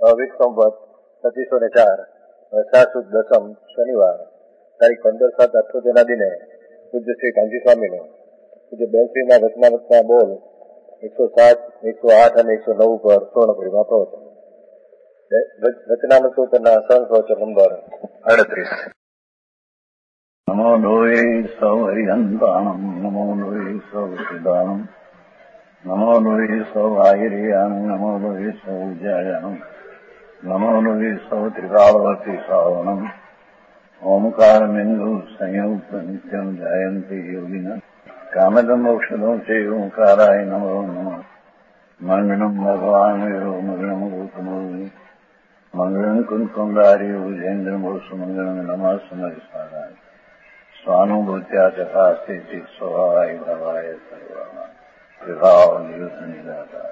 વિક સંવત 2504 વૈશાખ સુદ દસમ શનિવાર તારીખ 15/7/78 દિને પૂજ્ય શ્રી કાંજી સ્વામીનું પૂજ્ય બેનશ્રીના વચનામૃતના બોલ 107, 108 અને 109 પર સુવર્ણપુરીમાં પ્રવચન. વચનામૃત સૂત્રના સંપ્રવચન નંબર 38. નમો લોહી સૌ હરિહંતાણમ, નમો લોહી સૌ સિદ્ધાણમ, નમો લોહી સૌ આયર્યાણમ, નમો લોહી સૌ જયાણમ, નમો લોહી સૌ ત્રિકાળવતી શ્રાવણમ, ઓમકારમેન્દુ સંયુક્ત નિત્યમ જાયંતિ યોગિના કામદમ ઔષધો છે ઓંકારાય નમો નમઃ. મંગળમ ભગવાન વિરો મંગળમ ગૌતમોની મંગળમ કુંકુંડારી ભુજેન્દ્રમો સુમંગળમ નમઃ સમરિસારાય स्वानुभूत्या चकास्ते स्वभावाय भवाय सर्वा विभाव नियुद्ध निराकार.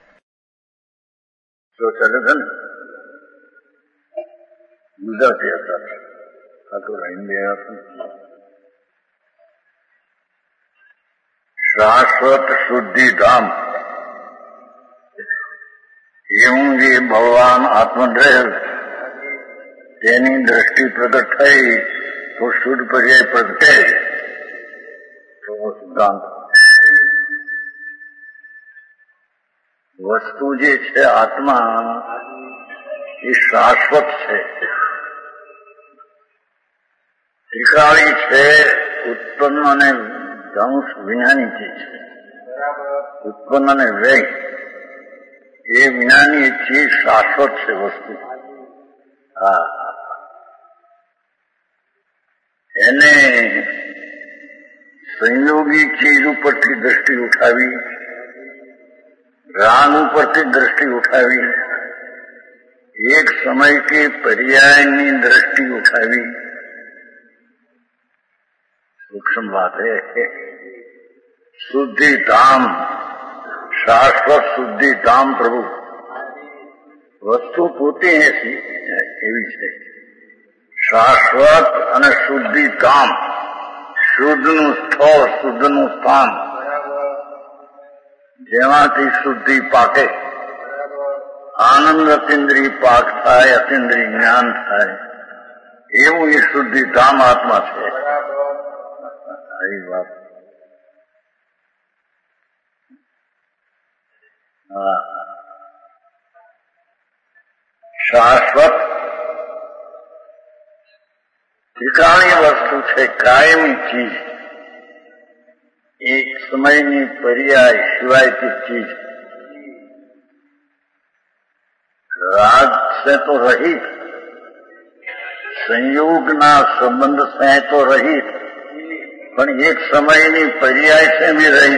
जो चले थे ना गुजराती હતા આ તો ઇન્ડિયા હતું. શાશ્વત શુદ્ધિ ધામ એવું જે ભગવાન આત્મદ્રવ્ય તેની દ્રષ્ટિ પ્રગટ થઈ तो शुद्ध पर्याय प्रगटे तो वो सिद्धांत. वस्तु जे छे आत्मा ये शाश्वत छे, त्रिकाળી છે, ઉત્પન્ન અને ધ્વંસ વિનાની ચીજ છે. ઉત્પન્ન અને વ્યય એ વિનાની ચીજ શાશ્વત છે વસ્તુ. હા, એને સંયોગી ચીજ ઉપરથી દ્રષ્ટિ ઉઠાવી, રાગ ઉપરથી દ્રષ્ટિ ઉઠાવી, એક સમય કે पर्यायની દ્રષ્ટિ ઉઠાવી. सूक्ष्म बात है. शुद्धि धाम, शाश्वत शुद्धि धाम प्रभु वस्तु પોતે એવી છે. શાશ્વત અને શુદ્ધિ ધામ, શુદ્ધનું સ્થળ, શુદ્ધનું સ્થાન, જેમાંથી શુદ્ધિ પાકે, આનંદ અતિન્દ્રિય પાક થાય, અતિન્દ્રિય જ્ઞાન થાય, એવું એ શુદ્ધિ ધામ આત્મા છે. એ વાત શાશ્વત ત્રિકાળી વસ્તુ છે, કાયમી ચીજ, એક સમયની પર્યાય સિવાયથી ચીજ. રાગ से तो रहित, संयोगना संबंध से तो रहित, પણ એક સમયની પર્યાય से भी रहित.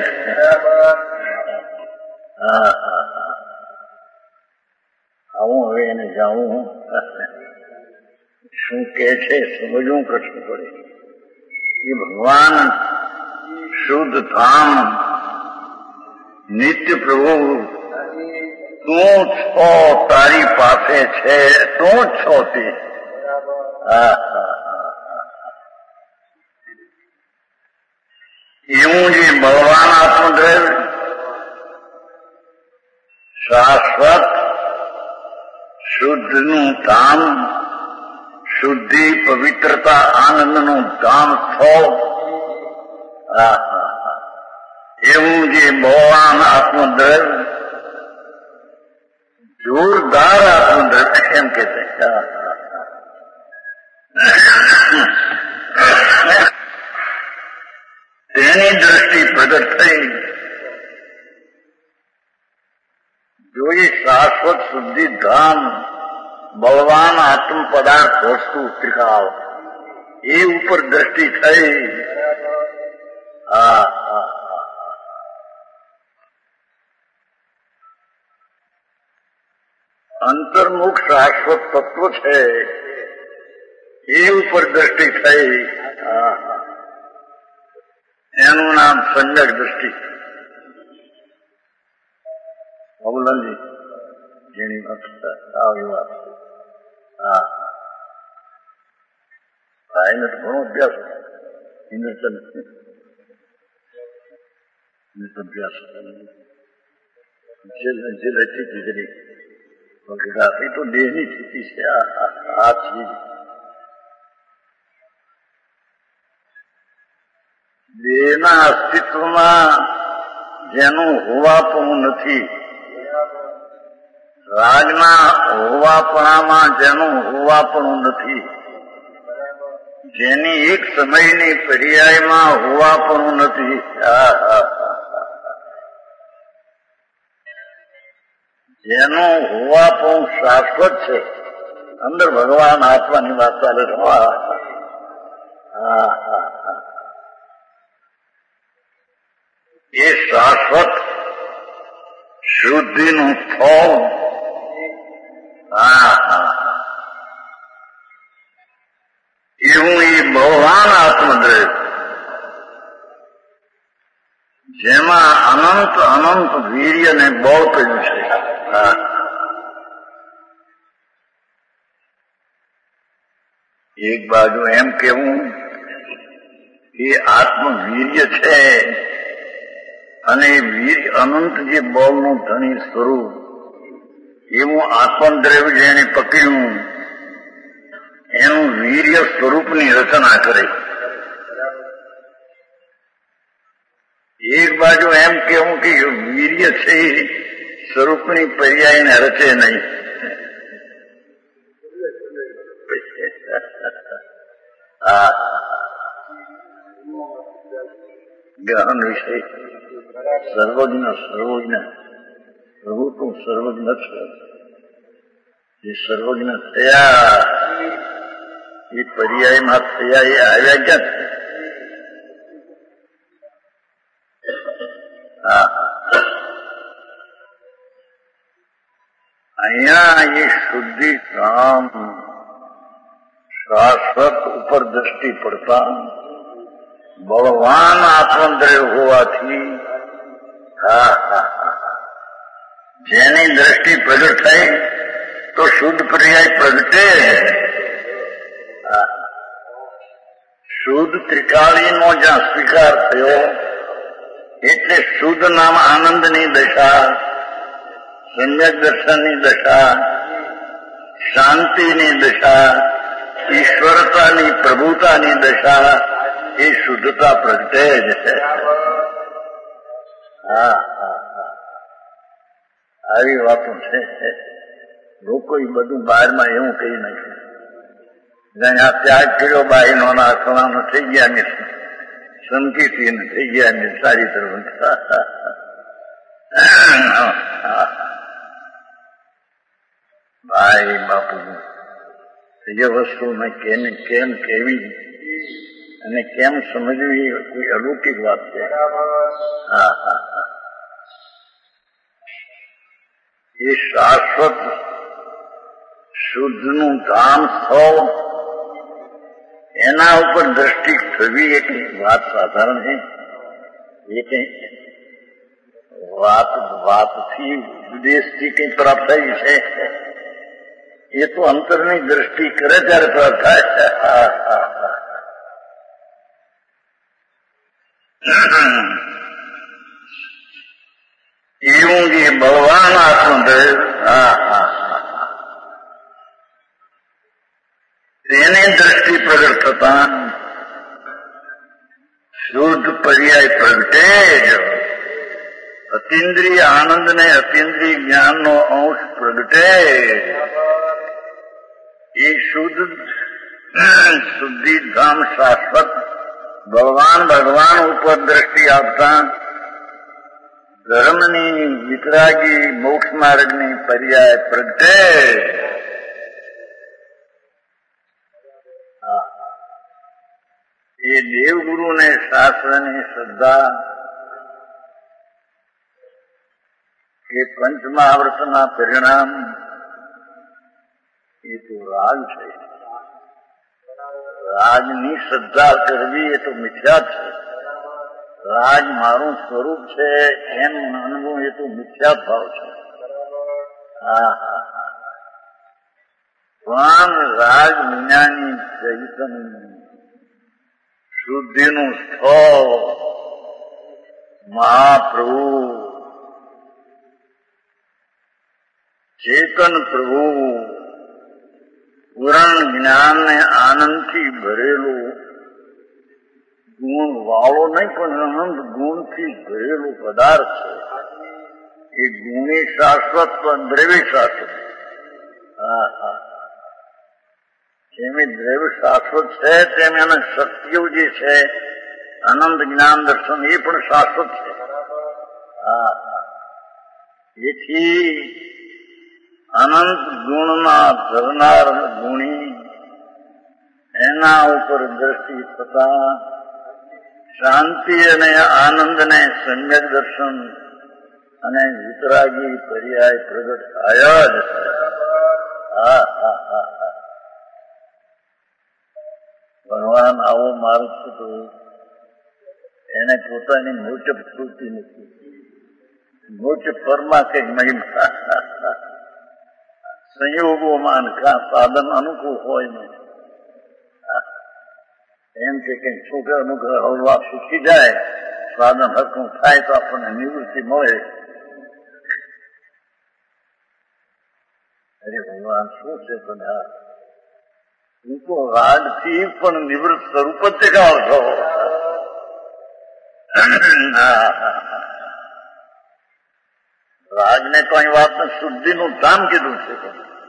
આવું હવે એને જાવું શું કે છે સમજવું કઠણ પડે. એ ભગવાન શુદ્ધ ધામ નિત્ય પ્રભુ તું છો, તારી પાસે છે, તું જ છો તે. એવું જે ભગવાન આત્મદ્રવ્ય શાશ્વત શુદ્ધનું ધામ, શુદ્ધિ પવિત્રતા આનંદનું ધામ છો, એવું જે ભગવાન આત્મદ્રવ્ય જોરદાર આત્મદ્રવ્ય એમ કે તેની દ્રષ્ટિ પ્રગટ થઈ. જો એ શાશ્વત શુદ્ધિ ધામ ભગવાન આત્મ પદાર્થ વસ્તુ ત્રિકાળ એ ઉપર દ્રષ્ટિ થઈ. અંતર્મુખ શાશ્વત તત્વ છે એ ઉપર દ્રષ્ટિ થઈ. એનું નામ સંજક દ્રષ્ટિ. અવલંજી જેની આવી વાત. એને તો ઘણો અભ્યાસ અભ્યાસ જે રહેતી ચીજની વગડાતી તો દેહની સ્થિતિ છે. આ ચીજ દેહના અસ્તિત્વમાં જેનું હોવાપણું નથી, રાજના હોવાપણામાં જેનું હોવાપણું નથી, જેની એક સમયની પર્યાયમાં હોવાપણું નથી, જેનું હોવાપણું શાશ્વત છે. અંદર ભગવાન આત્માની વાત ચાલે છે. એ શાશ્વત શુદ્ધિનું ફળ એવું એ ભગવાન આત્મદ્રવ્ય જેમાં અનંત અનંત વીર્ય ને બળ કર્યું છે. એક બાજુ એમ કેવું એ આત્મવીર્ય છે અને વીર્ય અનંત જે બળનું ધણી સ્વરૂપ એવું આત્મદ્રવ્ય જેને પકડ્યું એનું વીર્ય સ્વરૂપની રચના કરે. એક બાજુ એમ કેવું કે વીર્ય છે સ્વરૂપની પર્યાયને રચે નહીં. ગહન વિષય. સર્વજ્ઞ સર્વજ્ઞ પ્રભુ તો સર્વજ્ઞ છે. જે સર્વજ્ઞ થયા એ પર્યાયમાં થયા એ આવ્યા ક્યાં છે? અહીંયા એ શુદ્ધિ કામ શાશ્વત ઉપર દ્રષ્ટિ પડતા ભગવાન આત્મદ્રવ્ય હોવાથી જેની દ્રષ્ટિ પ્રગટ થઈ તો શુદ્ધ પર્યાય પ્રગટે. શુદ્ધ ત્રિકાળીનો જ્યાં સ્વીકાર થયો એટલે શુદ્ધ નામ આનંદની દશા, સમ્યક દર્શનની દશા, શાંતિની દશા, ઈશ્વરતાની પ્રભુતાની દશા, એ શુદ્ધતા પ્રગટે જ છે. આવી વાતો છે. લોકો એ બધું બહારમાં એવું કહી નાખ્યું. આ ત્યાગ કર્યો બાઈનો નાખવાનો થઈ ગયા ને સંકીર્તિ થઈ ગયા ને સારી તરફ. ભાઈ બાપુ એ વસ્તુ મેં કેમ કેવી અને કેમ સમજવી કોઈ અલૌકિક વાત છે. એ શાશ્વત શુદ્ધનું ધામ સ્થળ એના ઉપર દ્રષ્ટિ થવી એ કઈ વાત સાધારણ છે? એ કઈ વાતથી વિદેશથી કઈ પ્રાપ્ત થઈ છે? એ તો અંતરની દ્રષ્ટિ કરે ત્યારે પ્રાપ્ત થાય. એવું જે ભગવાન આત્મદ્રવ્ય તેની દ્રષ્ટિ પ્રગટ થતા શુદ્ધ પર્યાય પ્રગટે જ. અતિન્દ્રિય આનંદ ને અતિન્દ્રિય જ્ઞાનનો અંશ પ્રગટે. એ શુદ્ધિધામ શાશ્વત ભગવાન ઉપર દ્રષ્ટિ આપતા ધર્મની વિતરાગી મોક્ષ માર્ગની પર્યાય પ્રગટે. એ દેવગુરુને શાસ્ત્રની શ્રદ્ધા કે પંચમહાવ્રતના પરિણામ એ તો રાગ છે. રાજની શ્રદ્ધા કરવી એ તો મિથ્યા છે. રાજ મારું સ્વરૂપ છે એમ માનવું એ તો મિથ્યા ભાવ છે. પણ રાજ વિનાની ચૈતન્ય શુદ્ધિનું સ્થળ મહાપ્રભુ ચેતન પ્રભુ પૂરણ જ્ઞાન ને આનંદથી ભરેલું, ગુણ વાળો નહીં પણ અનંત ગુણથી ભરેલું પદાર્થ છે. એ ગુણી શાશ્વત પણ દ્રવ્ય શાશ્વત. જેમ દ્રવ્ય શાશ્વત છે તેમ એના શક્તિઓ જે છે અનંત જ્ઞાન દર્શન એ પણ શાશ્વત છે. એથી અનંત ગુણમાં ધરનાર ગુણી એના ઉપર દ્રષ્ટિ થતા શાંતિ અને આનંદ ને સમ્યક દર્શન અને વિતરાગી પર્યાય પ્રગટ થયા જ છે. ભગવાન આવો માર્ગ તો એને પોતાની મોટપ પૂરતી નથી. મોટપ પરમાં કઈક મહિમા સંયોગોમાં સાધન અનુકૂળ હોય ને એમ કે કઈ છોકરા અનુગ્રહ હળવા શીખી જાય, સાધન હરકું થાય તો આપણને નિવૃત્તિ મળે. અરે ભગવાન શું છે તને તું તો રાગથી પણ નિવૃત્ત સ્વરૂપ જ દેખાવ છો. રાગને તો અહીં વાતને શુદ્ધિનું ધામ કીધું છે.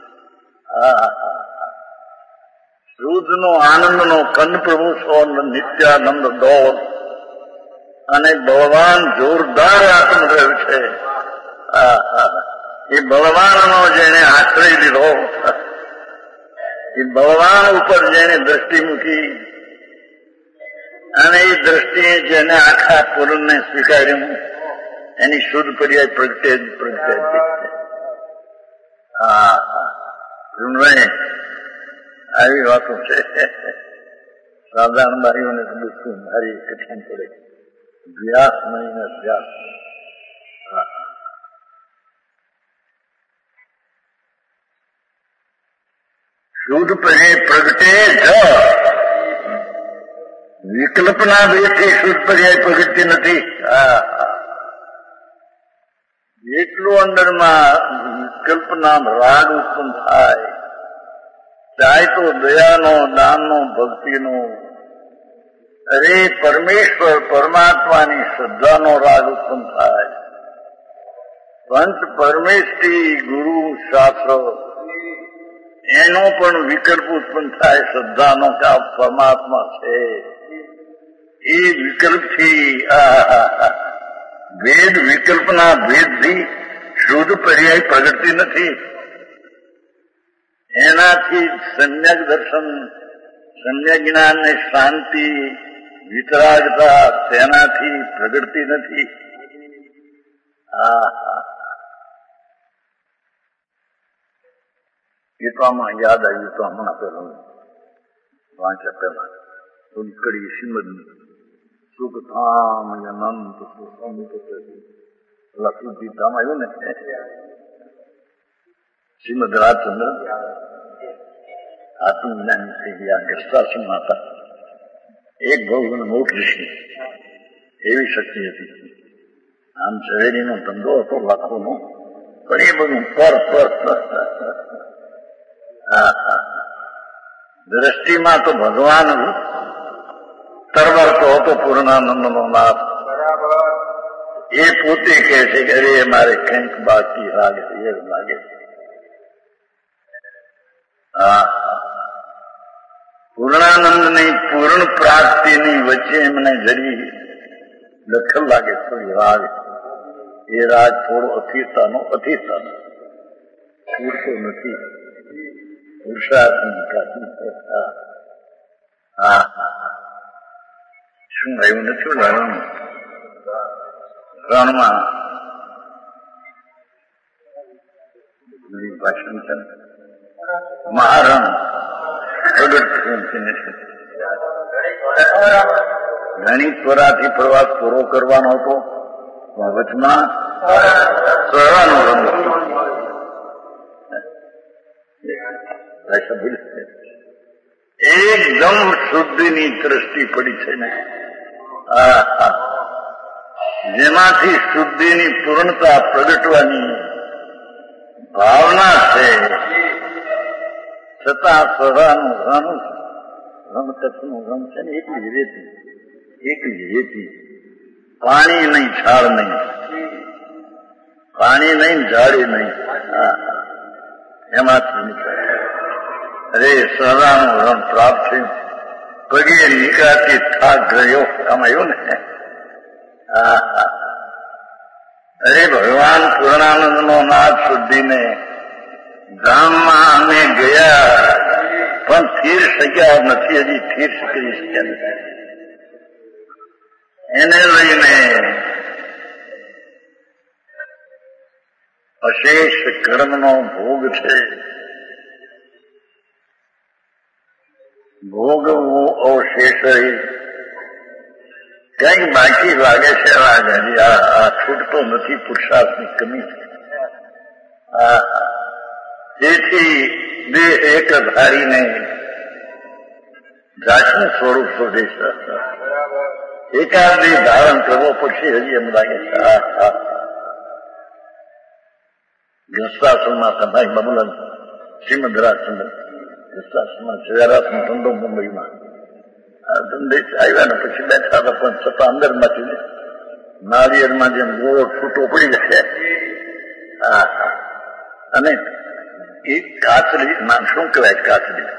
શુદ્ધનો આનંદનો કંદ પ્રભુ છો, નિત્યાનંદ દોર અને બળવાન જોરદાર આત્મદ્રવ છે. એ બળવાનનો જેને આશ્રય લીધો, એ બળવાન ઉપર જેને દ્રષ્ટિ મૂકી અને એ દ્રષ્ટિએ જેને આખા પૂર્ણને સ્વીકાર્યું એની શુદ્ધ પર્યાય પ્રગટે જ પ્રગટે. આવી વાતો છે. સાધારણ બારીઓને તો બિલકુલ મારી કઠિન પડે. વ્યાસ મહિને વ્યાસ શુદ્ધ પર્યાય પ્રગટે જ. વિકલ્પના ભેદથી શુદ્ધ પર્યાય પ્રગટતી નથી. જેટલું અંદરમાં વિકલ્પના રાગ ઉત્પન્ન થાય, ચાહે તો દયાનો, દાનનો, ભક્તિનો, અરે પરમેશ્વર પરમાત્માની શ્રદ્ધાનો રાગ ઉત્પન્ન થાય, પંચ પરમેષ્ઠી ગુરુ શાસ્ત્ર એનો પણ વિકલ્પ ઉત્પન્ન થાય શ્રદ્ધાનો કે આ પરમાત્મા છે. એ વિકલ્પથી ભેદ વિકલ્પના ભેદથી શુદ્ધ પર્યાય પ્રગટતી નથી. એનાથી સમ્યક દર્શન, સમ્યક જ્ઞાન ને શાંતિ વિતરાગતા તેનાથી પ્રગટતી નથી. એ તો આમાં યાદ આવ્યું તો હમણાં પેલા વાંચ્યા પેલા થોડી કડી શ્રીમદની સુખ ધામ અનંત લખી ધામ આવ્યું ને શ્રીમદ રાજચંદ્ર આત્મજ્ઞાન થઈ ગયા. ગ્રસ્તાશ્રમ હતા. એક ભગવાન મોટ ઋષિ એવી શક્તિ હતી. આમ ઝવેરીનો ધંધો હતો લાખોનો, પણ એ બધું પર દ્રષ્ટિમાં તો ભગવાન તરવરતો હતો પૂર્ણાનંદનો નાથ. એ પોતે કહે છે કે અરે મારે કંઈક બાકી લાગે છે. પૂર્ણાનંદની પૂર્ણ પ્રાપ્તિની વચ્ચે એમને જરી દખલ લાગે થોડી રાગ. એ રાગ થોડો અથિરતાનો છૂટતો નથી. પુરુષાર્થની વિકાસની છે. શું એવું નથી રણમાં ભાષણ છે મહારણ પ્રગટ ગણિતપરાથી પ્રવાસ પૂરો કરવાનો હતો. વચમાં સરવાનો એકદમ શુદ્ધિની દ્રષ્ટિ પડી છે ને, જેમાંથી શુદ્ધિની પૂર્ણતા પ્રગટવાની ભાવના છતાં સદાનું રણ કચ્છનું રણ છે ને એકલી રેતી, પાણી નહીં, ઝાડ નહીં, પાણી નહીં, ઝાડી નહીં, એમાંથી નીકળે. અરે સદાનું રણ પ્રાપ્ત થયું, પગે નીકળાથી થાક ગયો, કમાયું ને. અરે ભગવાન પૂર્ણાનંદ નો નાથ શુદ્ધિને ધામમાં અમે ગયા પણ સ્થિર શક્યા નથી, હજી સ્થિર કરી શક્યા નથી. એને લઈને અશેષ કર્મનો ભોગ છે. ભોગવું અવશેષ કઈક બાકી લાગે છે. હજી આ છૂટતો નથી, પુરુષાર્થની કમી છે. તેથી દેહ એક ધારીને જાતનું સ્વરૂપ શોધે છે. એકાદ દેહ ધારણ કરવો પડશે, હજી એમ લાગે છે. ગૃહસ્થાશ્રમમાં તમારી બબુલન શ્રીમદ રાજચંદ્ર ગૃહસ્થાશ્રમમાં જયરાજનો ધંધો મુંબઈમાં ધંધે આવ્યા ને પછી બેઠા હતા, પણ છતાં અંદરમાંથી નાળિયેરમાં જેમ ગોળો છૂટો પડી જશે. અને એ કાચરી નામ શું કહેવાય? કાચરી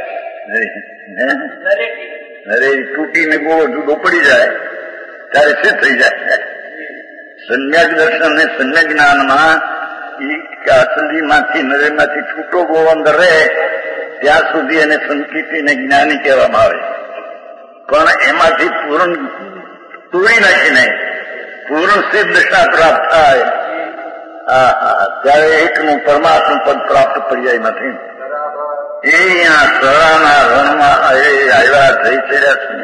તૂટીને ગોળો જુદો પડી જાય ત્યારે શું થઈ જાય? સમ્યક દર્શન અને સમ્યક જ્ઞાનમાં એ કાચરીમાંથી નરેમાંથી છૂટો ગોળો અંદર રહે ત્યાં સુધી એને સંકિતિને જ્ઞાની કહેવામાં આવે. પણ એમાંથી પૂર્ણ તોડી નાખીને પૂર્ણ સિદ્ધ દશા પ્રાપ્ત થાય ત્યારે એકનું પરમાત્મા પદ પ્રાપ્ત પર્યાય નથી. એ અહીંયા સરાના રણમાં આવ્યા થઈ ચડ્યા છે.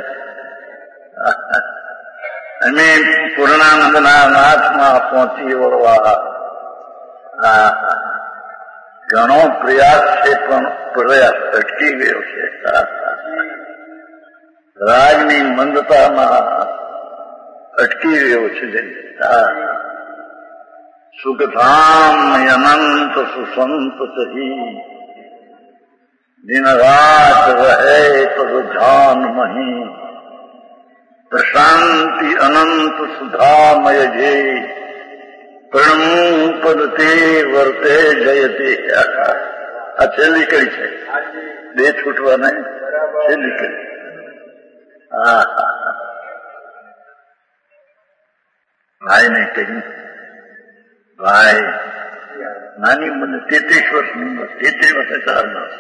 અમે પૂર્ણાનંદના નાથમાં પહોંચી વળવા ઘણો પ્રયાસ છે, પણ પ્રયાસ અટકી ગયો છે. રાજની મંદતામાં અટકી રહ્યો છે. સુખધામ અનંત સુસંત સહી દિન રાત રહે તદ ધ્યાન મહી પ્રશાંતિ અનંત સુધામય જે પ્રણમુ પદ તે વર્તે જયતે. આ છેલ્લી કડી છે, બે છૂટવા નહીં, છેલ્લી કડી. ભાઈને કહ્યું, ભાઈ નાની મને 33 વર્ષની ઉંમર, 33 વર્ષે 4 માસ.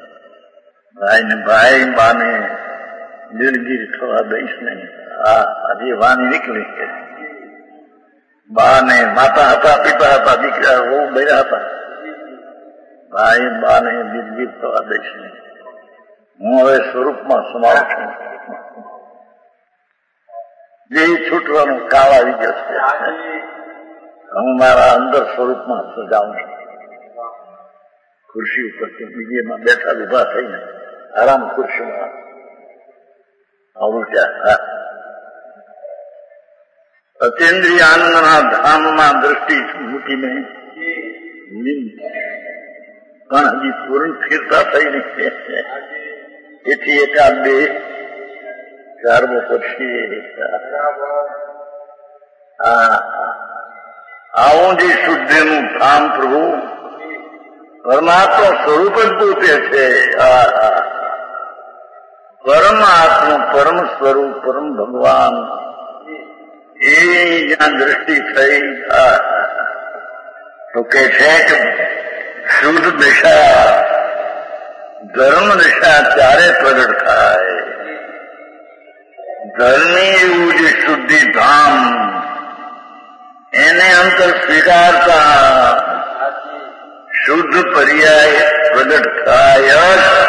ભાઈ બાને દિલગીર થવા દઈશ નહીં. આજે વાની નીકળી કે બાને માતા હતા, પિતા હતા, દીકરા બહુ બન્યા હતા. ભાઈ બાને દિલગીર થવા દઈશ નહીં. હું હવે સ્વરૂપમાં સમાવ છું. જે છૂટવાનું કાળ આવી જશે, હું મારા અંદર સ્વરૂપમાં સજાવું છું. ખુરશી ઉપરથી બીજેમાં બેઠા ઉભા થઈને આરામ ખુરશીમાં ઉલટ્યા. અચેન્દ્રિય આનંદના ધામમાં દ્રષ્ટિ મૂકીને પણ હજી પૂર્ણ સ્થિરતા થઈ નથી. એથી એકાદ બે ચારમો પછી આવું જે શુદ્ધિનું ધામ પ્રભુ પરમાત્મા સ્વરૂપ જ પોતે છે. પરમાત્મા પરમ સ્વરૂપ પરમ ભગવાન એ જ્યાં દ્રષ્ટિ થઈ તો કે છે કે શુદ્ધ દિશા ધર્મ દિશા ત્યારે પ્રગટ થાય. ધર્મી એવું જે શુદ્ધિ ધામ એને અંતર સ્વીકારતા શુદ્ધ પર્યાય પ્રગટ થાય.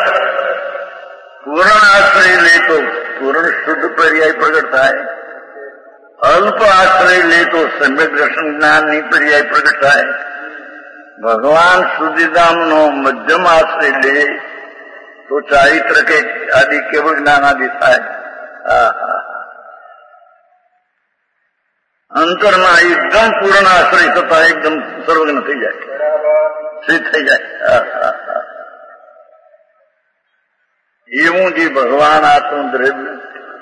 પૂર્ણ આશ્રય લે તો પૂર્ણ શુદ્ધ પર્યાય પ્રગટ થાય. અલ્પ આશ્રય લે તો સમ્યક દર્શન જ્ઞાનની પર્યાય પ્રગટ થાય. ભગવાન શુદ્ધિધામનો મધ્યમ આશ્રય લે તો ચારિત્ર કે આદિ કેવળ જ્ઞાન આદિ થાય. અંતરમાં એકદમ પૂર્ણ આશ્રય થતા એકદમ સર્વજ્ઞ થઈ જાય, સિદ્ધ થઈ જાય. એવું જે ભગવાન આત્મ દ્રવ્ય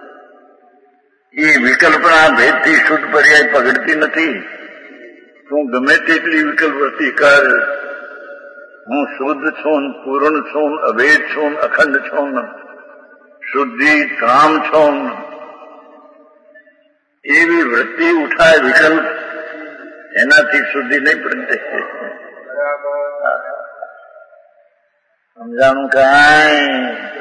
એ વિકલ્પના ભેદથી શુદ્ધ પર્યાય પગડતી નથી. તું ગમે તેટલી વિકલ્પવૃત્તિ કર, હું શુદ્ધ છું, પૂર્ણ છું, અભેદ છું, અખંડ છું, શુદ્ધિ ધામ છું, એવી વૃત્તિ ઉઠાય વિકલ્પ, એનાથી શુદ્ધિ નહીં પડે. સમજાણું કાંઈ?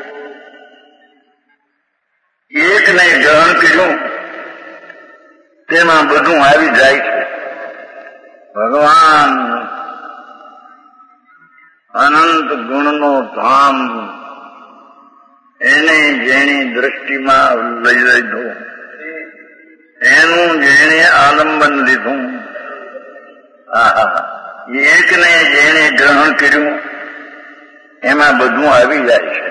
એકને ગ્રહણ કર્યું તેમાં બધું આવી જાય છે. ભગવાન અનંત ગુણનો ધામ એને જેની દ્રષ્ટિમાં લઈ લીધું, એનું જેણે આલંબન લીધું, એકને જેણે ગ્રહણ કર્યું એમાં બધું આવી જાય છે.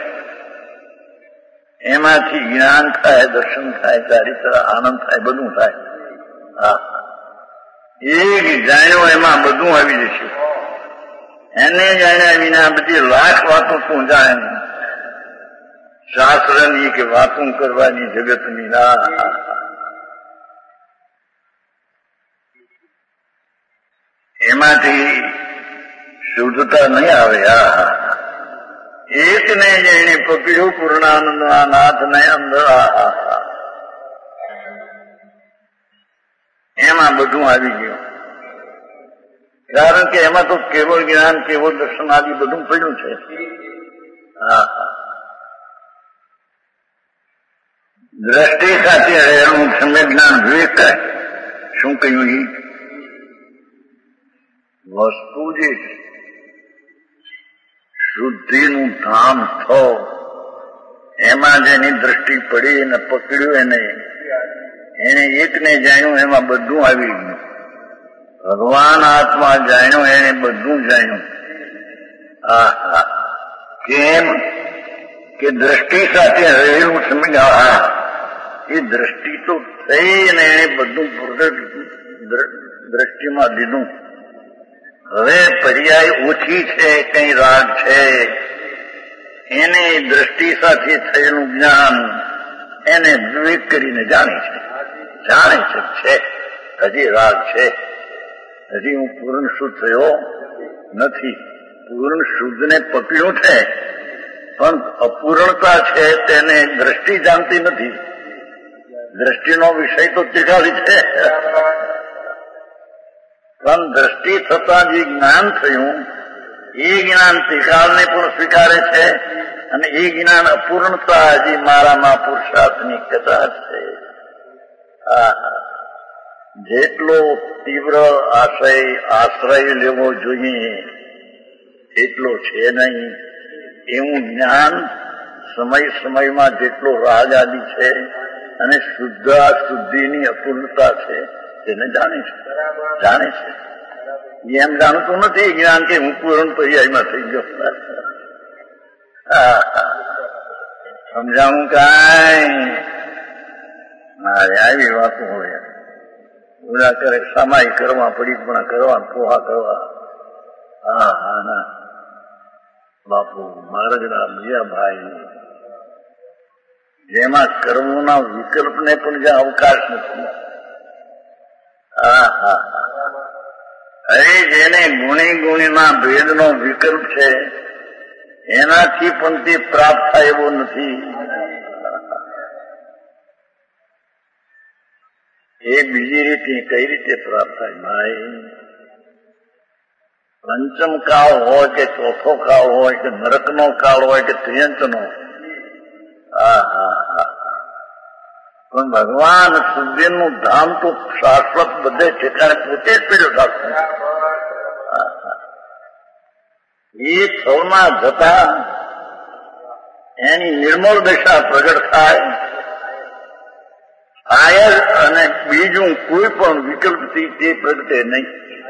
એમાંથી જ્ઞાન થાય, દર્શન થાય, ચારિત્ર આનંદ થાય, બધું થાય. એક જાણ્યો એમાં બધું આવી જશે. એને જાણ્યા વિના બધી લાખ વાતો તું જાણે, શાસ્ત્રની કે વાતો કરવાની જગતની ના. એમાંથી શુદ્ધતા નહીં આવે. એકને જેને પકડ્યું પૂર્ણાનંદના નાથને અંદર, એમાં બધું આવી ગયું. કારણ કે એમાં તો કેવળ જ્ઞાન, કેવળ દર્શન આદિ બધું પડ્યું છે. દ્રષ્ટિ સાથે રહેલું સમ્યક જ્ઞાન વિવેક થાય. શું કહ્યું? એ વસ્તુ જે શુદ્ધિનું ધામ થો, એમાં જેની દ્રષ્ટિ પડી અને પકડ્યું એને એકને જાણ્યું એમાં બધું આવી ગયું. ભગવાન આત્મા જાણ્યો એને બધું જાણ્યું. કેમ કે દ્રષ્ટિ સાથે રહેલું સમજ્યા. એ દ્રષ્ટિ તો થઈ અને એને બધું દ્રષ્ટિમાં લીધું. હવે પર્યાય ઓછી છે, કઈ રાગ છે, એને દ્રષ્ટિ સાથે થયેલું જ્ઞાન એને વિવેક કરીને જાણે છે. હજી રાગ છે, હજી હું પૂર્ણ શુદ્ધ થયો નથી. પૂર્ણ શુદ્ધને પકડ્યું છે, પણ અપૂર્ણતા છે તેને દ્રષ્ટિ જાણતી નથી. દ્રષ્ટિનો વિષય તો ત્રિકાળી છે, પણ દ્રષ્ટિ થતાં જે જ્ઞાન થયું એ જ્ઞાન ત્રિકાળને પણ સ્વીકારે છે, અને એ જ્ઞાન અપૂર્ણતા હજી મારામાં પુરુષાર્થની કદાચ છે. જેટલો તીવ્ર આશ્રય લેવો જોઈએ એટલો છે નહીં. એવું જ્ઞાન સમયમાં જેટલો રાગ આદિ છે અને શુદ્ધિની અપૂર્ણતા છે તેને જાણે છે. એમ જાણતું નથી જ્ઞાન કે હું પૂર્ણ પર્યાયમાં થઈ ગયો. સમજાવું કાંઈ? મારે આવી વાતો હોય. ઉડા કરે, સામાય કરવા, પડીપણા કરવા, પોહા કરવા. ના બાપુ મહારાજના બીજાભાઈ, જેમાં કર્મોના વિકલ્પને પણ જ્યાં અવકાશ નથી. અરે જેને ગુણીના ભેદનો વિકલ્પ છે એનાથી પણ તે પ્રાપ્ત થાય એવો નથી. એ બીજી રીતે કઈ રીતે પ્રાપ્ત થાય ભાઈ? પંચમ કાળ હોય કે ચોથો કાળ હોય કે નરકનો કાળ હોય કે ત્રિયંતનો, પણ ભગવાન શુદ્ધિનું ધામ તો શાશ્વત બધે ઠેકાણે પોતે જ પીડ્યો થાશે. એ સૌમાં જતા એની નિર્મળ દશા પ્રગટ થાય. અને બીજું કોઈ પણ વિકલ્પથી તે પ્રગટે નહીં.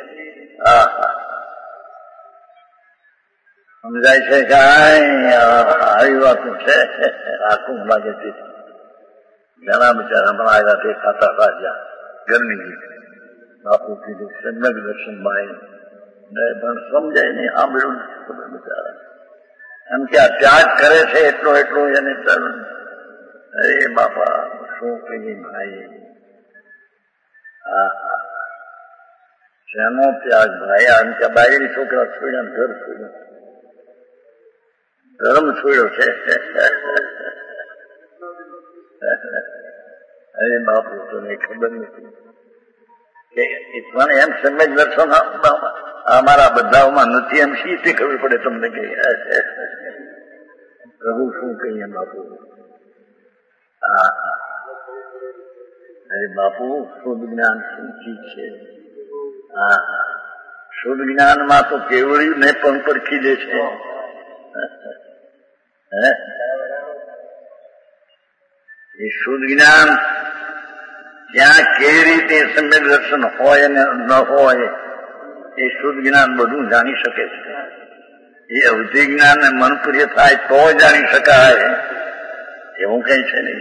સમજાય છે કાંઈ? આવી વાતો છે. આખું લાગે છે. ઘણા બિચારા હમણાં આવ્યા તે ખાતા રાજા ગરમી બાપુ કીધું સમ્યક દર્શન ભાઈ પણ સમજાય નહીં, સાંભળ્યું નથી બિચારા. એમ કે આ ત્યાગ કરે છે એટલું એને ચાલુ. અરે બાપા શું કહીએ ભાઈ, શેનો ત્યાગ ભાઈ? આમ કે બાયડી છોકરા છોડ્યા, ઘર છોડ્યું, ધર્મ છોડ્યો છે. અરે બાપુ તને ખબર નથી કે મને એમ સમજ દર્શન અમારા બધાઓમાં નથી, એમ શી રીતે ખબર પડે તમને? કે કહું શું કહીએ બાપુ? અરે બાપુ શુદ્ધ જ્ઞાન શું ચીજ છે? શુદ્ધ જ્ઞાનમાં તો કેવળ્યું ને પણ પરખી દે છે. એ શુદ્ધ જ્ઞાન ત્યાં કેવી રીતે સમ્યક દર્શન હોય અને ન હોય એ શુદ્ધ જ્ઞાન બધું જાણી શકે છે. એ અવધિ જ્ઞાન મનપ્રિય થાય તો જાણી શકાય એવું કઈ છે નહીં.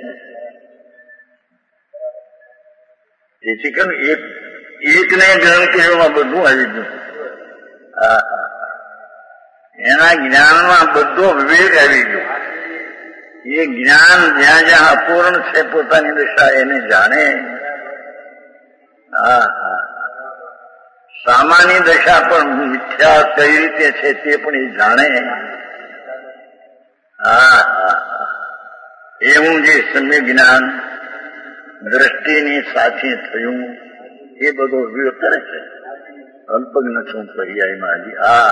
તેથી કે એકને ગ્રહણ કરવામાં બધું આવી ગયું. એના જ્ઞાનમાં બધો વિવેક આવી ગયો. એ જ્ઞાન જ્યાં જ્યાં અપૂર્ણ છે પોતાની દશા એને જાણે. સામાન્ય દશા પણ મિથ્યા કઈ રીતે છે તે પણ એ જાણે. એવું જે સમ્યક જ્ઞાન દ્રષ્ટિની સાથે થયું એ બધો વિવેક કરે છે. અલ્પજ્ઞ છું પર્યાયમાં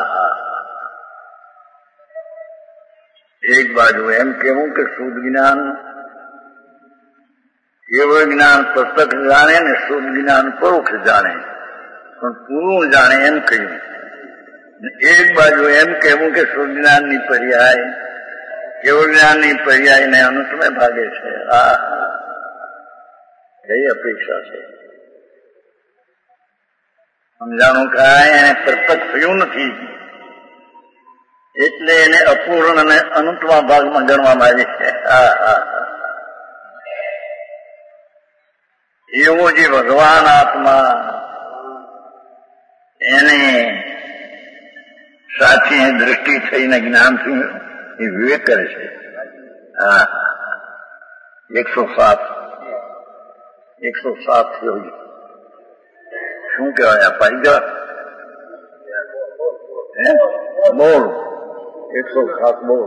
એક બાજુ એમ કેવું કે શુદ્ધ જ્ઞાન કેવળ જ્ઞાન પ્રત્યક્ષ જાણે ને શુદ્ધ જ્ઞાન પરોક્ષ જાણે, પણ પૂરું જાણે એમ કહ્યું. એક બાજુ એમ કહેવું કે શુદ્ધ જ્ઞાનની પર્યાય કેવળ જ્ઞાનની પર્યાયને અનુસમે ભાગે છે. કઈ અપેક્ષા છે? સમજાણું કાંઈ એને પ્રત્યક્ષ થયું નથી એટલે એને અપૂર્ણ અને અનંતમાં ભાગમાં ગણવામાં આવે છે. એવો જે ભગવાન આત્મા એને સાચી દ્રષ્ટિ થઈને જ્ઞાનથી એ વિવેક કરે છે. 107 થયો. શું કહેવાય? અપાઈ ગયા બોલ. 107 બોલ.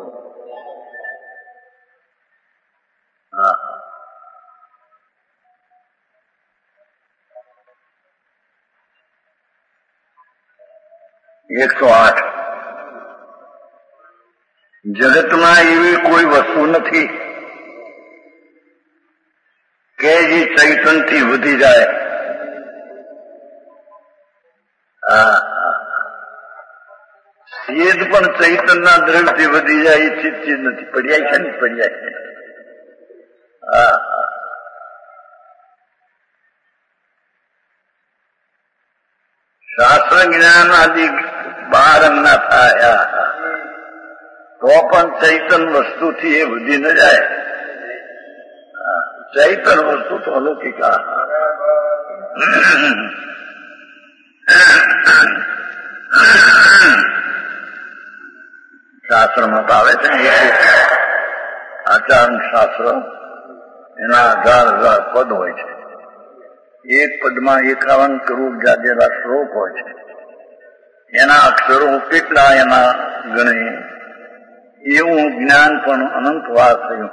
જગતમાં એવી કોઈ વસ્તુ નથી કે જે ચૈતનથી વધી જાય. સેજ પણ ચૈતનના દ્રવ્યથી વધી જાય એ ચીજ નથી. પર્યાય છે ને પર્યાય છે. શાસ્ત્ર જ્ઞાન આદિ બહાર ના થાય તો પણ ચૈતન વસ્તુથી એ વધી ન જાય. ચૈતન વસ્તુ તો અલૌકિક. શાસ્ત્રમાં તો આવે છે ને આચાર શાસ્ત્ર, એના 1000 પદ હોય છે. એક પદમાં 51 કરોડ જેટલા શ્લોક હોય છે. એના અક્ષરો કેટલા એના ગણે એવું જ્ઞાન પણ અનંતવાર થયું.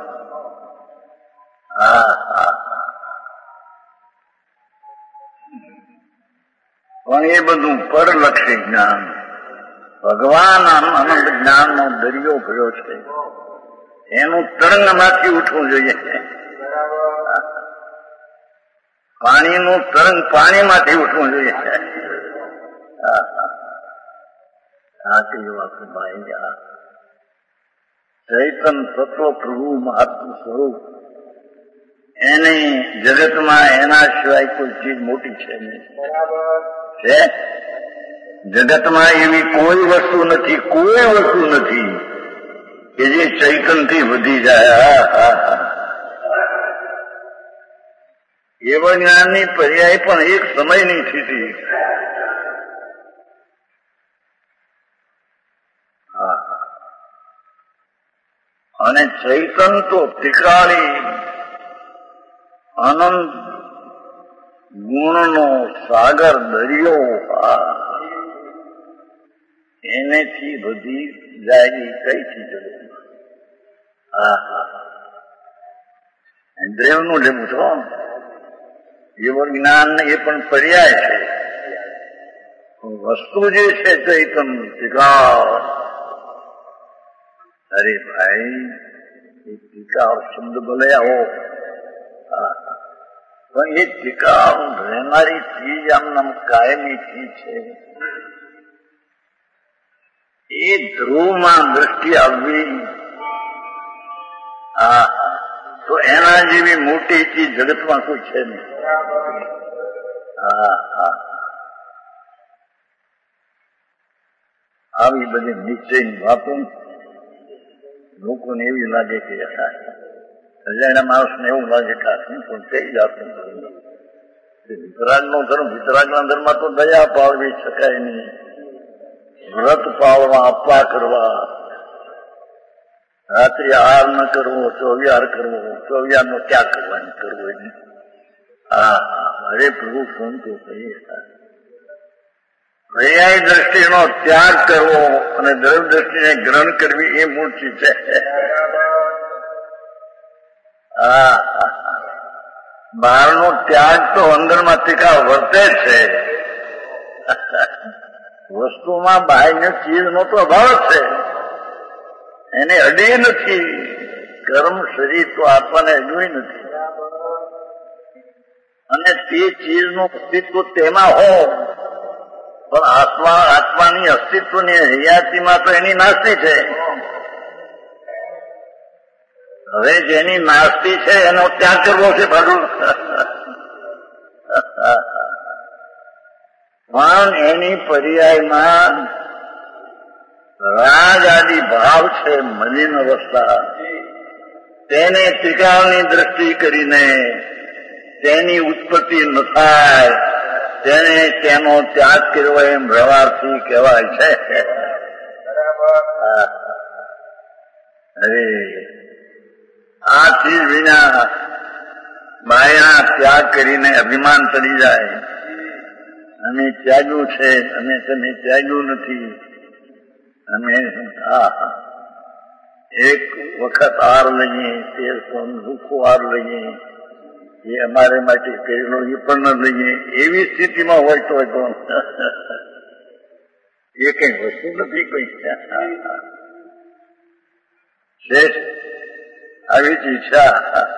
પણ એ બધું પરલક્ષી જ્ઞાન. ભગવાન અનંત જ્ઞાનનો દરિયો ભર્યો છે. એનું તરંગમાંથી ઉઠવું જોઈએ. પાણીનું તરંગ પાણીમાંથી ઉઠવું જોઈએ. ચૈતન તત્વ પ્રભુ મહાત્મ સ્વરૂપ એને જગતમાં એના સિવાય કોઈ ચીજ મોટી છે નહીં. છે જગતમાં એવી કોઈ વસ્તુ નથી કે જે ચૈતનથી વધી જાય. એવા જ્ઞાનની પર્યાય પણ એક સમયની સ્થિતિ. અને ચૈતન તો ટીકાળી અનંત ગુણનો સાગર દરિયો, એનેથી બધી જાય કઈથી જરૂર. દ્રેવનું લેવું છો એવું જ્ઞાન એ પણ પર્યાય છે. વસ્તુ જે છે ચૈતન ટીકા, અરે ભાઈ એ ટીકા શબ્દ ભલે આવો, પણ એ ટીકા રહેનારી ચીજ આમ કાયમી ચીજ છે. એ ધ્રુવમાં દ્રષ્ટિ આવવી, તો એના જેવી મોટી ચીજ જગતમાં કોઈ છે નહીં. આવી બધી નિશ્ચયની વાતો લોકોને એવી લાગે કે અજાણ્યા માણસને એવું લાગે કે શું પણ કઈ જાતનું ધર્મ. વિતરાગનો ધર્મ, વિતરાગના ધર્મમાં તો દયા પાળવી શકાય નહીં. વ્રત પાળવા, અપ્પા કરવા, રાત્રિ આહાર ન કરવો, ચોવિહાર કરવો, ચોવિહારનો ત્યાગ કરવાની કરવો. અરે પ્રભુ શું તો કહીએ, પર્યાય દ્રષ્ટિનો ત્યાગ કરવો અને દ્રવ દ્રષ્ટિને ગ્રહણ કરવી એ મૂર્તિ છે. બહારનો ત્યાગ તો અંદરમાં ટીકા વર્તે છે. વસ્તુમાં બાહ્ય ચીજનો તો અભાવ છે, એને અડી નથી. કર્મ શરીર તો આત્માને અડ્યું નથી, અને તે ચીજનું અસ્તિત્વ તેમાં હો, પણ આત્માની અસ્તિત્વની હયાતીમાં તો એની નાસ્તી છે. હવે જેની નાસ્તી છે એનો ત્યાગ કરવો છે ભલું, પણ એની પર્યાયમાં રાગ આદિ ભાવ છે, મલિન અવસ્થા. તેને ટીકાની દ્રષ્ટિ કરીને તેની ઉત્પત્તિ ન થાય, તેને તેનો ત્યાગ કર્યો એમ વ્યવહારથી કહેવાય છે. અરે આ ચીજ વિના માયા ત્યાગ કરીને અભિમાન ચડી જાય, અમે ત્યાગ્યું છે અને તમે ત્યાગ્યું નથી. અમે એક વખત હાર લઈએ, 13 દુઃખો હાર લઈએ, એ અમારે માટે કરેલો એ પણ ન લઈએ, એવી સ્થિતિમાં હોય તો એ કઈ વસ્તુ નથી. કઈ શ્રેષ્ઠ આવી જ ઈચ્છા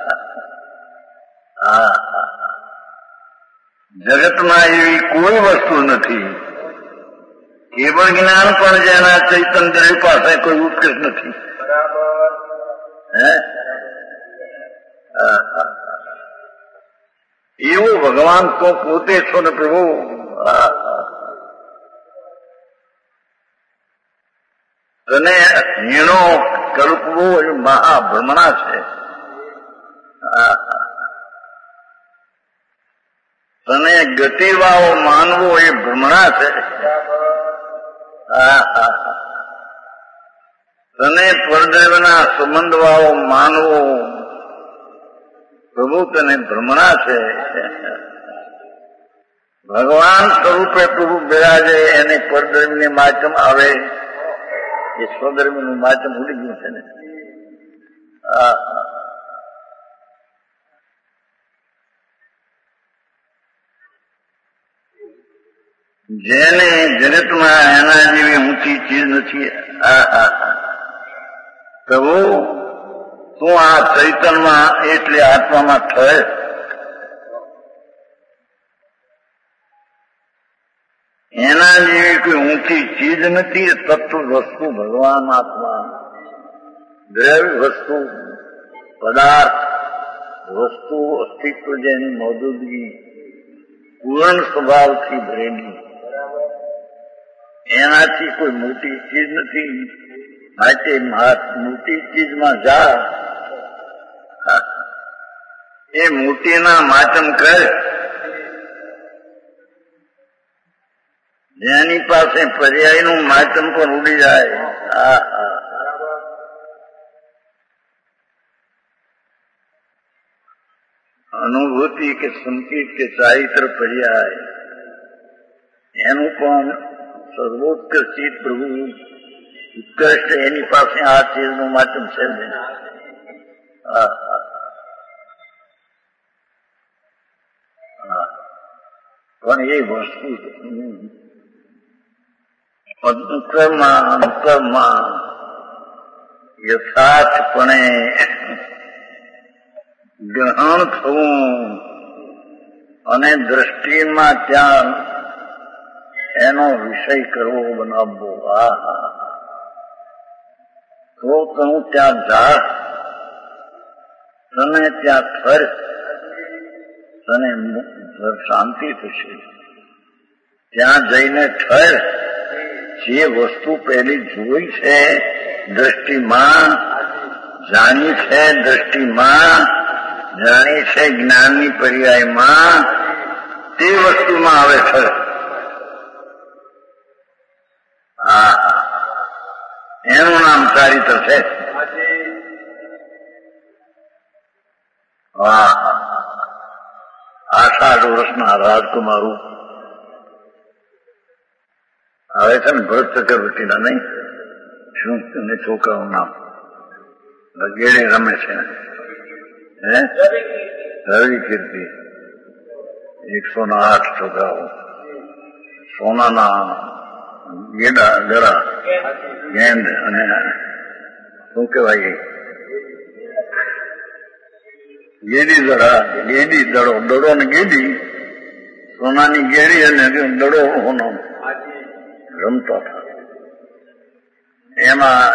જગતમાં એવી કોઈ વસ્તુ નથી. કેવળ જ્ઞાન પણ જેના ચૈતન દ્રવ્ય પાસે કોઈ ઉત્કૃષ્ટ નથી. એવું ભગવાન તો પોતે છો ને પ્રભુ. તને હીણો કલ્પવો એ મહાભ્રમણા છે. તને ગતિવાઓ માનવો એ ભ્રમણા છે. તને પરદેવના સંબંધવાઓ માનવો પ્રભુ તને ભ્રમણા છે. ભગવાન સ્વરૂપે પ્રભુ બિરાજે એને પરધર્મની માધ્યમ આવે, એ સ્વધર્મનું માધ્યમ ઉડી ગયું છે ને. જેને જગતમાં એના જેવી ઊંચી ચીજ નથી. પ્રભુ તું આ ચૈતનમાં એટલે આત્મામાં થયે, એના જેવી કોઈ ઊંચી ચીજ નથી. તત્વ વસ્તુ ભગવાન આત્મા, દ્રવ્ય વસ્તુ પદાર્થ વસ્તુ અસ્તિત્વ જેની મોજૂદગી પૂર્ણ સ્વભાવથી ભરેલી, એનાથી કોઈ મોટી ચીજ નથી. માટે મોટી ચીજમાં જા, એ મોટીના માચમ કરે. જેની પાસે પર્યાયનું માચમ પણ ઉડી જાય. અનુભૂતિ કે સંકિત કે ચારિત્ર પર્યાય એનું પણ સર્વોત્કૃષ્ટ પ્રભુ ઉત્કૃષ્ટ એની પાસે આ ચીજનું માધ્યમ છે જ નહીં. પણ એ વસ્તુ અંતરમાં યથાર્થપણે ગ્રહણ થવું અને દ્રષ્ટિમાં ત્યાં એનો વિષય કરવો બનાવવો. તો તું ત્યાં જા, તને ત્યાં થર, તને શાંતિ થશે. ત્યાં જઈને ઠર, જે વસ્તુ પહેલી જોઈ છે દ્રષ્ટિમાં, જાણી છે દ્રષ્ટિમાં, જાણી છે જ્ઞાનની પર્યાયમાં, તે વસ્તુમાં આવે ઠર. એનું નામ ચારિત્ર છે. આષાઢ વર્ષના રાજકુમારો આવે છે ને ભરત ચક્રવર્તીના, નહીં શું એને છોકરાનું નામ ગેડે રમે છે, રવિ કીર્તિ. 108 છોકરાઓ, સોનાના ગેડા ગળા, ગેંદ અને શું કહેવાય ગેડી દડા, ગેડી દડો, દડો ને ગેડી, સોનાની ગેડી અને દડો હોનો રમતા હતા. એમાં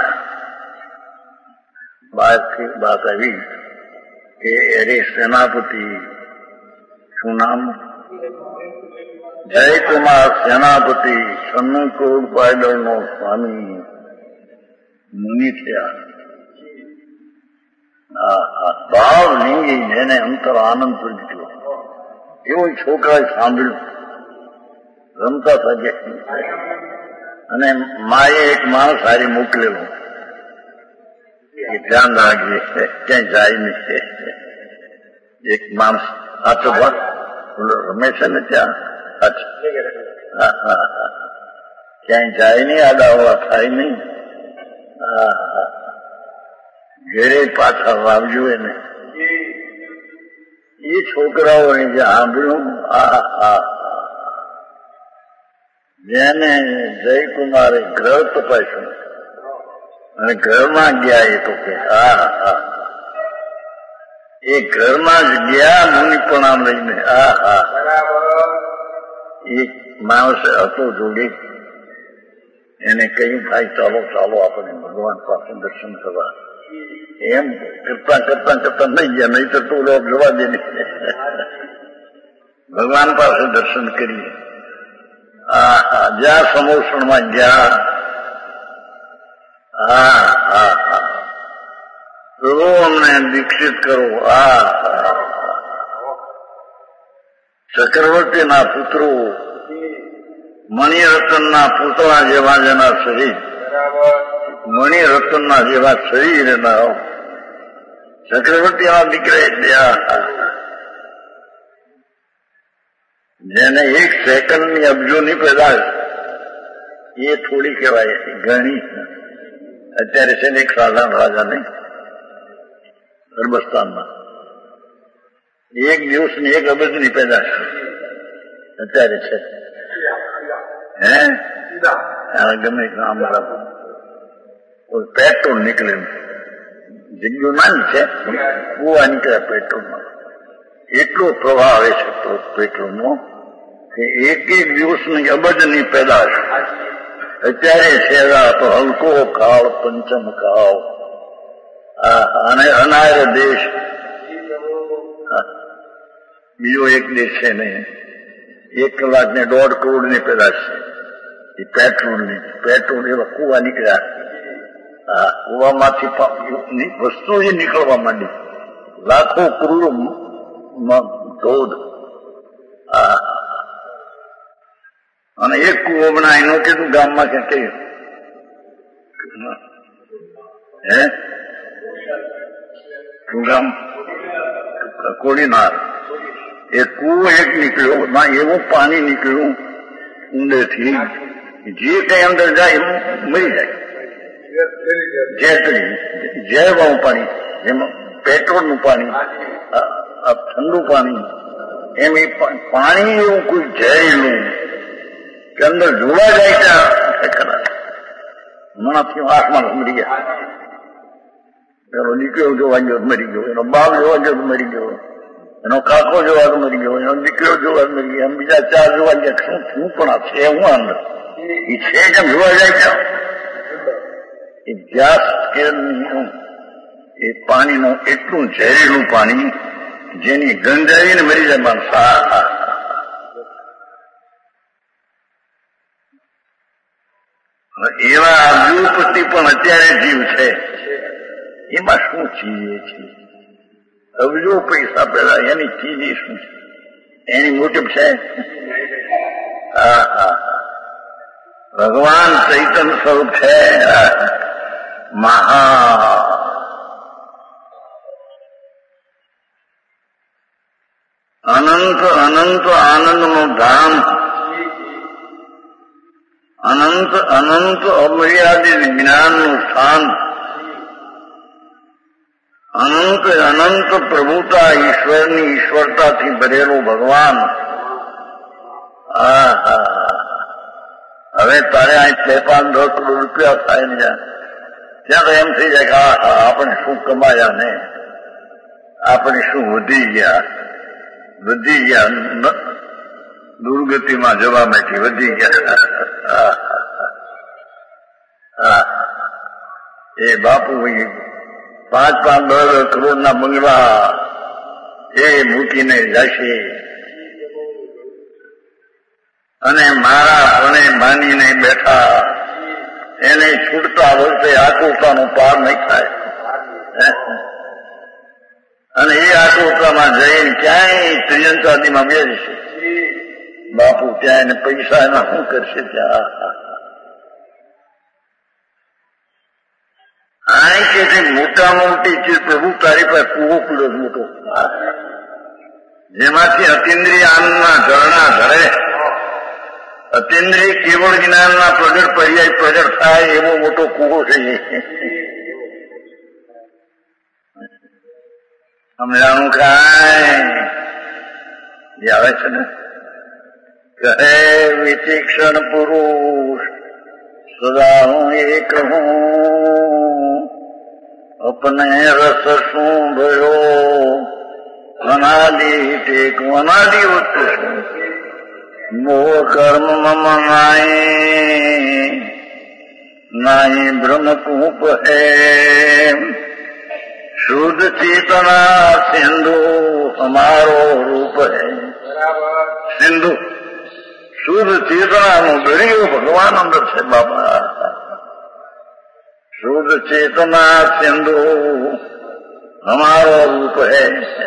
વાત આવી કે અરે સેનાપતિ, શું નામ? જયકુમાર સેનાપતિ સન્નુકોડ પાયદળનો સ્વામી મુનિ થયા. ભાવ લીંગી જેને અંતર આનંદ પ્રગટ્યો એવું છોકરાએ સાંભળ્યું. રમતા હતા અને માએ એક માણસ હારી મોકલેલો કે ધ્યાન રાખજે ક્યાંય જાય નહીં. એક માણસ સાચો વાત રમે છે ને ત્યાં, ક્યાંય જાય નહીં, આડાવડા થાય નહીં. ઘેરે પાછા વાવજો એને. એ છોકરાઓએ જે સાંભળ્યું, જેને જયકુમારે ગ્રહ તપાસ્યું અને ઘરમાં ગયા, એ તો કે એ ઘરમાં જ ગયા મુનિપણામ લઈને. એક માણસ હતો જોડે, એને કહ્યું ભાઈ ચાલો ચાલો આપણે ભગવાન પાસે દર્શન કરવા. એમ કરતા કરતા કરતા નહીં ગયા, નહીં તો તું જવા દે ભગવાન પાસે દર્શન કરીએ. જ્યાં સમોષણમાં ગયા, પ્રભુ અમને દીક્ષિત કરો. ચક્રવર્તીના પુત્રો મણિરત્નના પુતળા જેવા જેના શરીર, મણિરત્નના જેવા શરીર એના ચક્રવર્તીના દીકરા, જેને 1 સેકન્ડની અબજોની પેદાશ, એ થોડી કહેવાય, ઘણી. અત્યારે છે ને એક સાધારણ રાજા નહીં, અરબસ્તાનમાં 1 દિવસની 1 અબજની પેદાશ અત્યારે છે. ગમે અમારા પેટ્રોલ નીકળે, જગ્યો નાની છે, કુવા નીકળે પેટ્રોલમાં. એટલો પ્રવાહ આવે છે પેટ્રોલનો કે 1 દિવસની અબજની પેદાશ અત્યારે છે. તો હલકો કાળ, પંચમ કાળ, અને અનાર્ય દેશ. બીજો એક દેશ છે ને 1 કલાક ને 1.5 કરોડની પેદાશ છે એ પેટ્રોલની. પેટ્રોલ એવા કુવા નીકળ્યા, કુવામાંથી વસ્તુ એ નીકળવા માંડી, લાખો કરોડો ધોધ. અને એક કુવો બનાવી એનું કીધું ગામમાં કે શું ગામ? કોડીનાર. એ કૂવો એક નીકળ્યો, એવું પાણી નીકળ્યું ઊંડેથી, જે કઈ અંદર જાય એમ મરી જાય. ઝેરવાળું પાણી, જેમાં પેટ્રોલનું પાણી, ઠંડુ પાણી, એમ એ પાણી એવું કોઈ ઝેરેલું કે અંદર જોવા જાય ત્યાં ખરા મનાથી 8 માણસ મરી ગયા. એનો દીકરો જોવા ગયો મરી ગયો, એનો બાપ જોવા ગયો મરી ગયો, એનો કાકો જોવા તો મરી ગયો, એનો દીકરો જોવા મરી ગયો, એમ બીજા 4 જોવા ગયા. શું પણ આ છે હું અંદર એ છે કેમ જોવા જાય ત્યાં એ ગેસ કે એ પાણીનું એટલું ઝેરીલું પાણી જેની ગંધ આવીને મરી જાય માણસ. એવા અબજોપતિ પણ અત્યારે જીવ છે, એમાં શું ચીજ છે? અબજો પૈસા પેલા એની ચીજ શું છે? એની મોટપ છે. ભગવાન ચૈતન્ય સ્વરૂપ છે. મહા અનંત અનંત આનંદનું ધામ, અનંત અનંત અમર્યાદિત જ્ઞાનનું સ્થાન, અનંત અનંત પ્રભુતા ઈશ્વરની ઈશ્વરતાથી ભરેલું ભગવાન. હવે તારે અહીં 2-5-10 કરોડ રૂપિયા થાય ને ત્યાં તો એમ થઈ જાય કે આપણે શું કમાયા ને, આપણે શું વધી ગયા દુર્ગતિમાં જવા માટે વધી ગયા. એ બાપુ 5-10 કરોડના બંગલા એ મૂકીને જશે અને મારા અને માનીને બેઠા, એને છૂટતા વર્ષે આકુતાનો પાર નહીં થાય. અને એ આકુતામાં જઈને ક્યાંય ત્રિજંતાદીમાં બેસશે બાપુ, ત્યાં એને પૈસા એના શું કરશે? ત્યાં આ કે છે મોટા મોટી ચીજ પ્રભુ તારી પાસે કૂવો પીડો મોટો, જેમાંથી અતિન્દ્રિય આનંદના ઝરણા ઝરે, અતિન્દ્રિય કેવળ જ્ઞાનના પ્રગટ પર્યાય પ્રગટ થાય એવો મોટો કૂવો છે. સમજાણું કાંઈ જે આવે છે ને, કહે વિચિક્ષણ પુરુષ સદા હું એક હું, અપને રસ શું ભયો અનાદિ ટેક અનાદિ વસ્તુ શું, મોહ કર્મ મમ નાહી બ્રહ્મ કૂપ હે, શુદ્ધ ચેતના સિંધુ અમારો રૂપ હે. સિંધુ શુદ્ધ ચેતનાનું દરિયો ભગવાન અંદર છે બાબા. શુદ્ધ ચેતના સિંધુ અમારો રૂપ હે.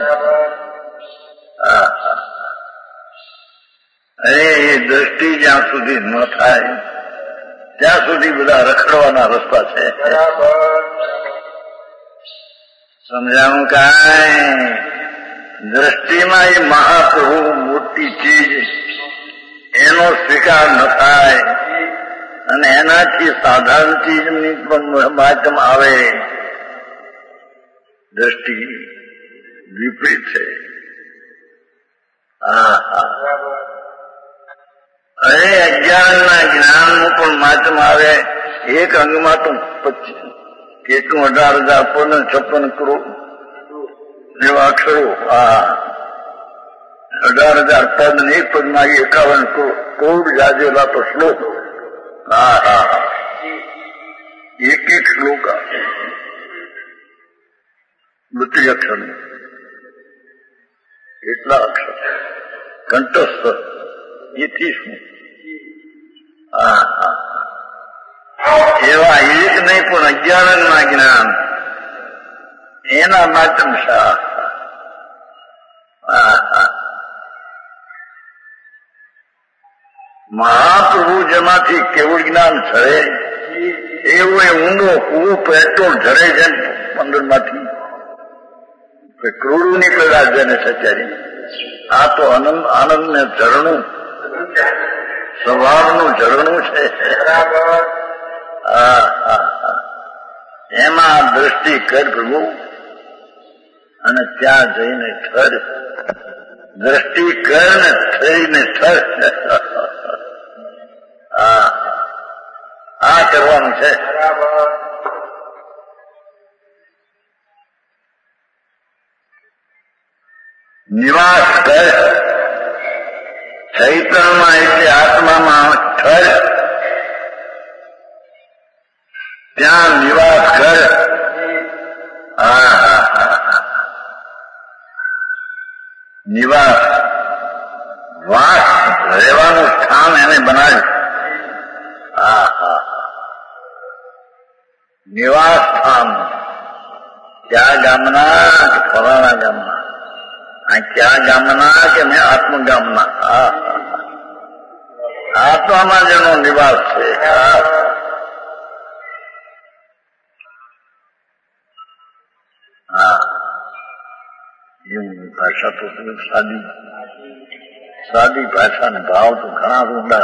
અરે એ દ્રષ્ટિ જ્યાં સુધી ન થાય ત્યાં સુધી બધા રખડવાના રસ્તા છે. સમજાણું કાંઈ? દ્રષ્ટિમાં એ મહાપ્રભુ મોટી ચીજ એનો સ્વીકાર ન થાય અને એનાથી સાધારણ ચીજની પણ માધ્યમ આવે. દ્રષ્ટિ વિપરીત છે. અરે અજ્ઞાનના જ્ઞાનનું પણ માધ્યમ આવે. એક અંગમાં તો 18,056 કરોડ એવા અક્ષરો, 18,000 પદ ને એક પદમાં 51 કરોડ ગાજેલા તો શ્લોક. એક શ્લોક 32 અક્ષર, એટલા અક્ષર કંઠસ્થ. એથી શું એવા એક નહીં પણ અજ્ઞાનના જ્ઞાન એના માધ્યમ શા. મહાપ્રભુ જેમાંથી કેવળ જ્ઞાન ઝરે એવું એ ઊંડો કૂવો પેટ્રોલ ઝરે છે 15 માંથી કરોડો ની પેલા જેને સચારી આ તો આનંદ ને ઝરણું, સ્વભાવનું ઝરણું છે. એમાં દ્રષ્ટિ કર પ્રભુ અને ત્યાં જઈને ઠર. દ્રષ્ટિ કર ને થઈને ઠર. આ કરવાનું છે. નિવાસ કર ચૈતન્યમાં એટલે આત્મામાં ઠર. ત્યાં નિવાસ કર. નિવાસ વાસ રહેવાનું સ્થાન એને બનાવ્યું. નિવાસ સ્થાન ક્યાં ગામના કે ફલાણા ગામના? ક્યાં ગામના કે મેં આત્મગામના? આત્મામાં જેનો નિવાસ છે. ભાષા તો સાદી ભાષા ને ભાવ તો ઘણા ઊંડા.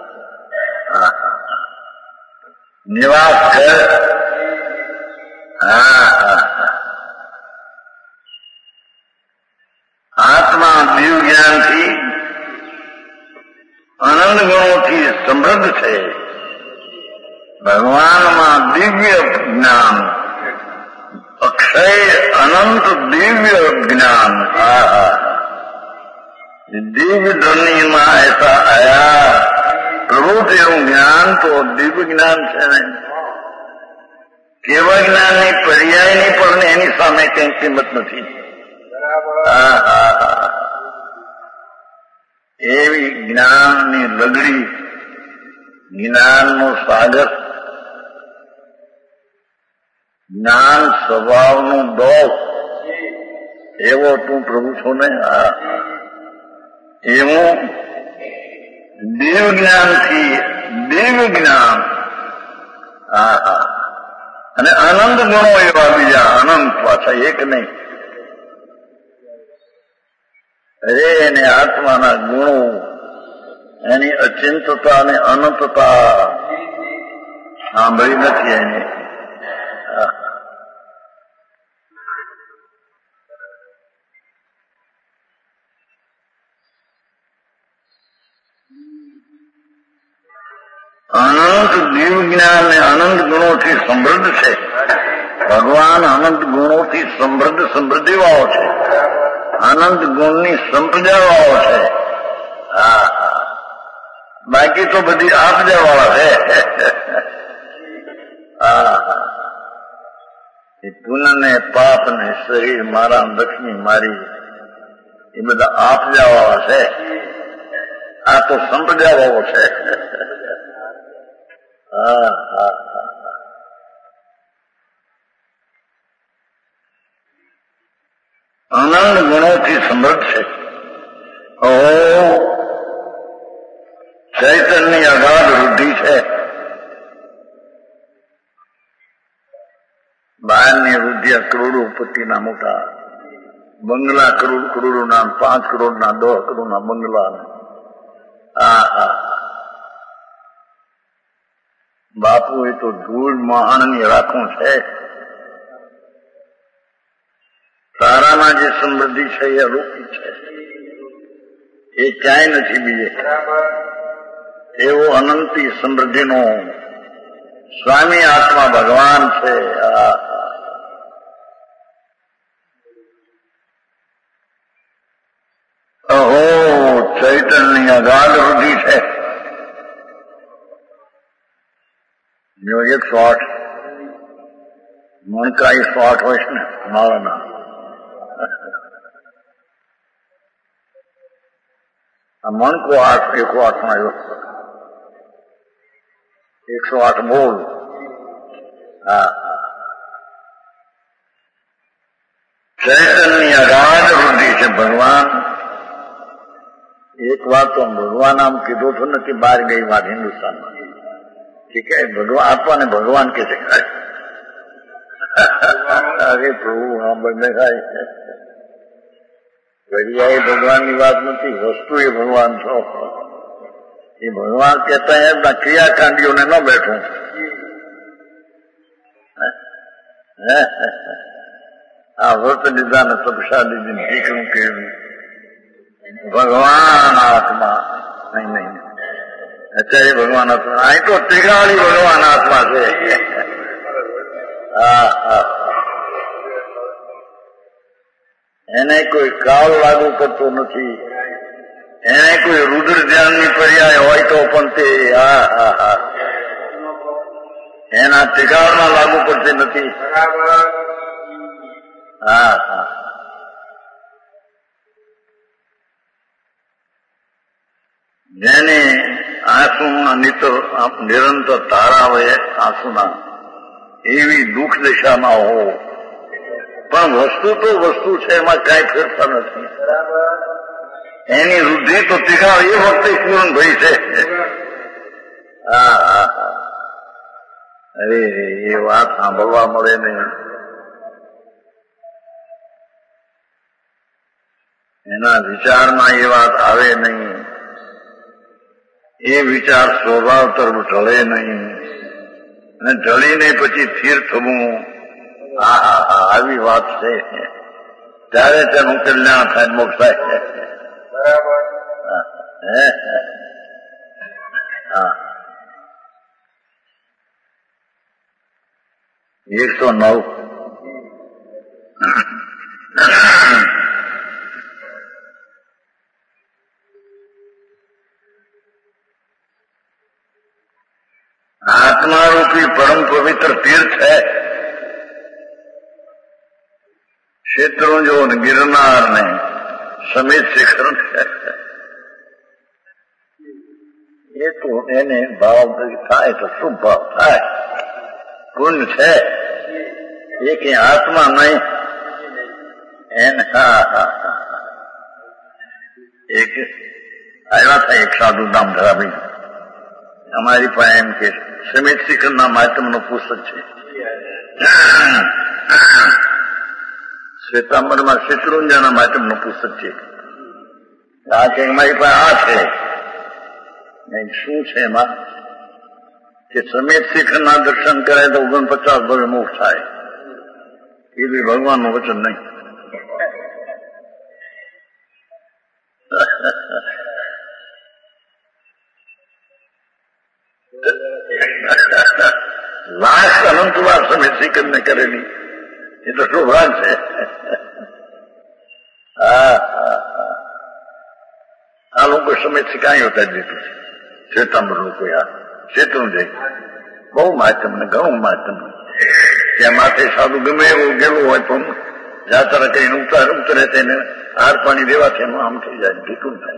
નિવાસ કર. આત્મા દિવ્ય જ્ઞાનથી અનંત ગુણોથી સમૃદ્ધ છે. ભગવાનમાં દિવ્ય જ્ઞાન, અક્ષય અનંત દિવ્ય જ્ઞાન. દિવ્ય ધ્વનિમાં ऐसा आया પ્રભુ તેવું જ્ઞાન તો દિવ્ય જ્ઞાન છે ને. કેવા જ્ઞાનની પર્યાયની પણ એની સામે કઈ કિંમત નથી. એવી જ્ઞાનની લગડી, જ્ઞાનનો સાગર, જ્ઞાન સ્વભાવનું ડોક એવો તું પ્રભુ છો ને. એવું દિવ્ય જ્ઞાનથી દિવ્ય જ્ઞાન. અને અનંત ગુણો એવા બીજા અનંત પાછા એક નહીં. અરે એને આત્માના ગુણો, એની અચિંતતા અને અનંતતા સાંભળી નથી એની. અનંત દિવ્ય જ્ઞાન ને અનંત ગુણોથી સમૃદ્ધ છે. ભગવાન અનંત ગુણોથી સમૃદ્ધિવાળો છે. અનંત ગુણની સંપદાવાળો છે. બાકી તો બધી આપજાવાળા છે. એ પુન ને પાપ ને શરીર મારા, લક્ષ્મી મારી, એ બધા આપજાવાળા છે. આ તો સંપદાવાળો છે. અનંત ગુણોથી સમૃદ્ધ છે. ચૈતન્યની અગાધ વૃદ્ધિ છે. બહારની વૃદ્ધિ કરોડોપતિના મોટા બંગલા, કરોડોના, 5 કરોડના, 10 કરોડના બંગલા. બાપુ એ તો ધૂળ મહાણની રાખું છે. તારામાં જે સમૃદ્ધિ છે એ અલૌકિક છે. એ ક્યાંય નથી બીજે. એવો અનંતી સમૃદ્ધિનો સ્વામી આત્મા ભગવાન છે. અહો ચૈતન્યની અગાધ વૃદ્ધિ છે. જો 108 મણકા 108 હોય છે ને માળાના, આ મણકો 108 માં આવ્યો. 108 બોલ. ચૈતન્યની અગાધ વૃદ્ધિ છે. ભગવાન એક વાત તો ભગવાન આમ કીધું તો નથી, બહાર ગઈ વાત હિન્દુસ્તાનમાં. ઠીક है, भगवान आपा ने भगवान कैसे खाए? अरे प्रभु हाँ बनने खाए. ઘડિયા એ ભગવાનની વાત નથી, વસ્તુ એ ભગવાન છો. એ ભગવાન કહેતા એમના ક્રિયાકાંડીઓને ન બેઠું. આ વ્રત લીધા ને તપસા લીધી દીકરું કેળવી ભગવાન આત્મા નહીં. અત્યારે ભગવાન આત્મા અહીં તો ત્રિકાળી ભગવાન આત્મા છે. એને કોઈ કાળ લાગુ કરતો નથી, એને કોઈ રુદ્ર ધ્યાનની પર્યાય હોય તો પણ તે એના ત્રિકાળમાં લાગુ પડતી નથી. જેને આંસુમાં નિરંતર ધારા હોય આંસુના, એવી દુઃખ દશામાં હો. પણ વસ્તુ તો વસ્તુ છે, એમાં કાંઈ ફેરફાર નથી. એની વૃદ્ધિ તો ત્રિકાળ એ વખતે પૂર્ણ ભઈ છે. અરે એ વાત સાંભળવા મળે નહીં. એના વિચારમાં એ વાત આવે નહીં. એ વિચાર સ્વભાવ તરફ ઢળે નહીં, અને ઢળીને પછી સ્થિર થવું. આવી વાત છે. ત્યારે તેનું કલ્યાણ થાય, મોક્ષ થાય. 109 આત્મારૂપી પરમ પવિત્ર તીર્થ है. શેત્રુંજો ને ગિરનાર ને સમિત શિખર એ તો એને ભાવ થાય તો શુભ ભાવ થાય, પુણ્ય છે. એ કઈ આત્મા નહીં. એને એક આવ્યા હતા એક સાધુ નામ ધરાવી, અમારી પાસે એમ કે સમિત શિખરના માધ્યમનું પુસ્તક છે. શ્વેતાંબરમાં શેત્રુંજાના માધ્યમનું પુસ્તક છે. આ કે અમારી પાસે આ છે. શું છે એમાં કે સમિત શિખરના દર્શન કરે તો 49 ભવે મોક્ષ થાય. એ બી ભગવાનનું વચન નહીં. લાખ અનંત વાર સમિત શિખર ને કરેલી એ તો શોભાન છે. આ લોકો સમિત શિખાયો હતા દીધું છે. શ્વેતાંબર લોકો શેત્રું જઈ બહુ માધ્યમ ને ઘણું માધ્યમ. ત્યાં માથે સાધુ ગમે એવું ગયેલું હોય પણ જાત્રા કરીને ઉતરે તેને હાર પાણી દેવાથી એનું આમ થઈ જાય, ભીખું થાય.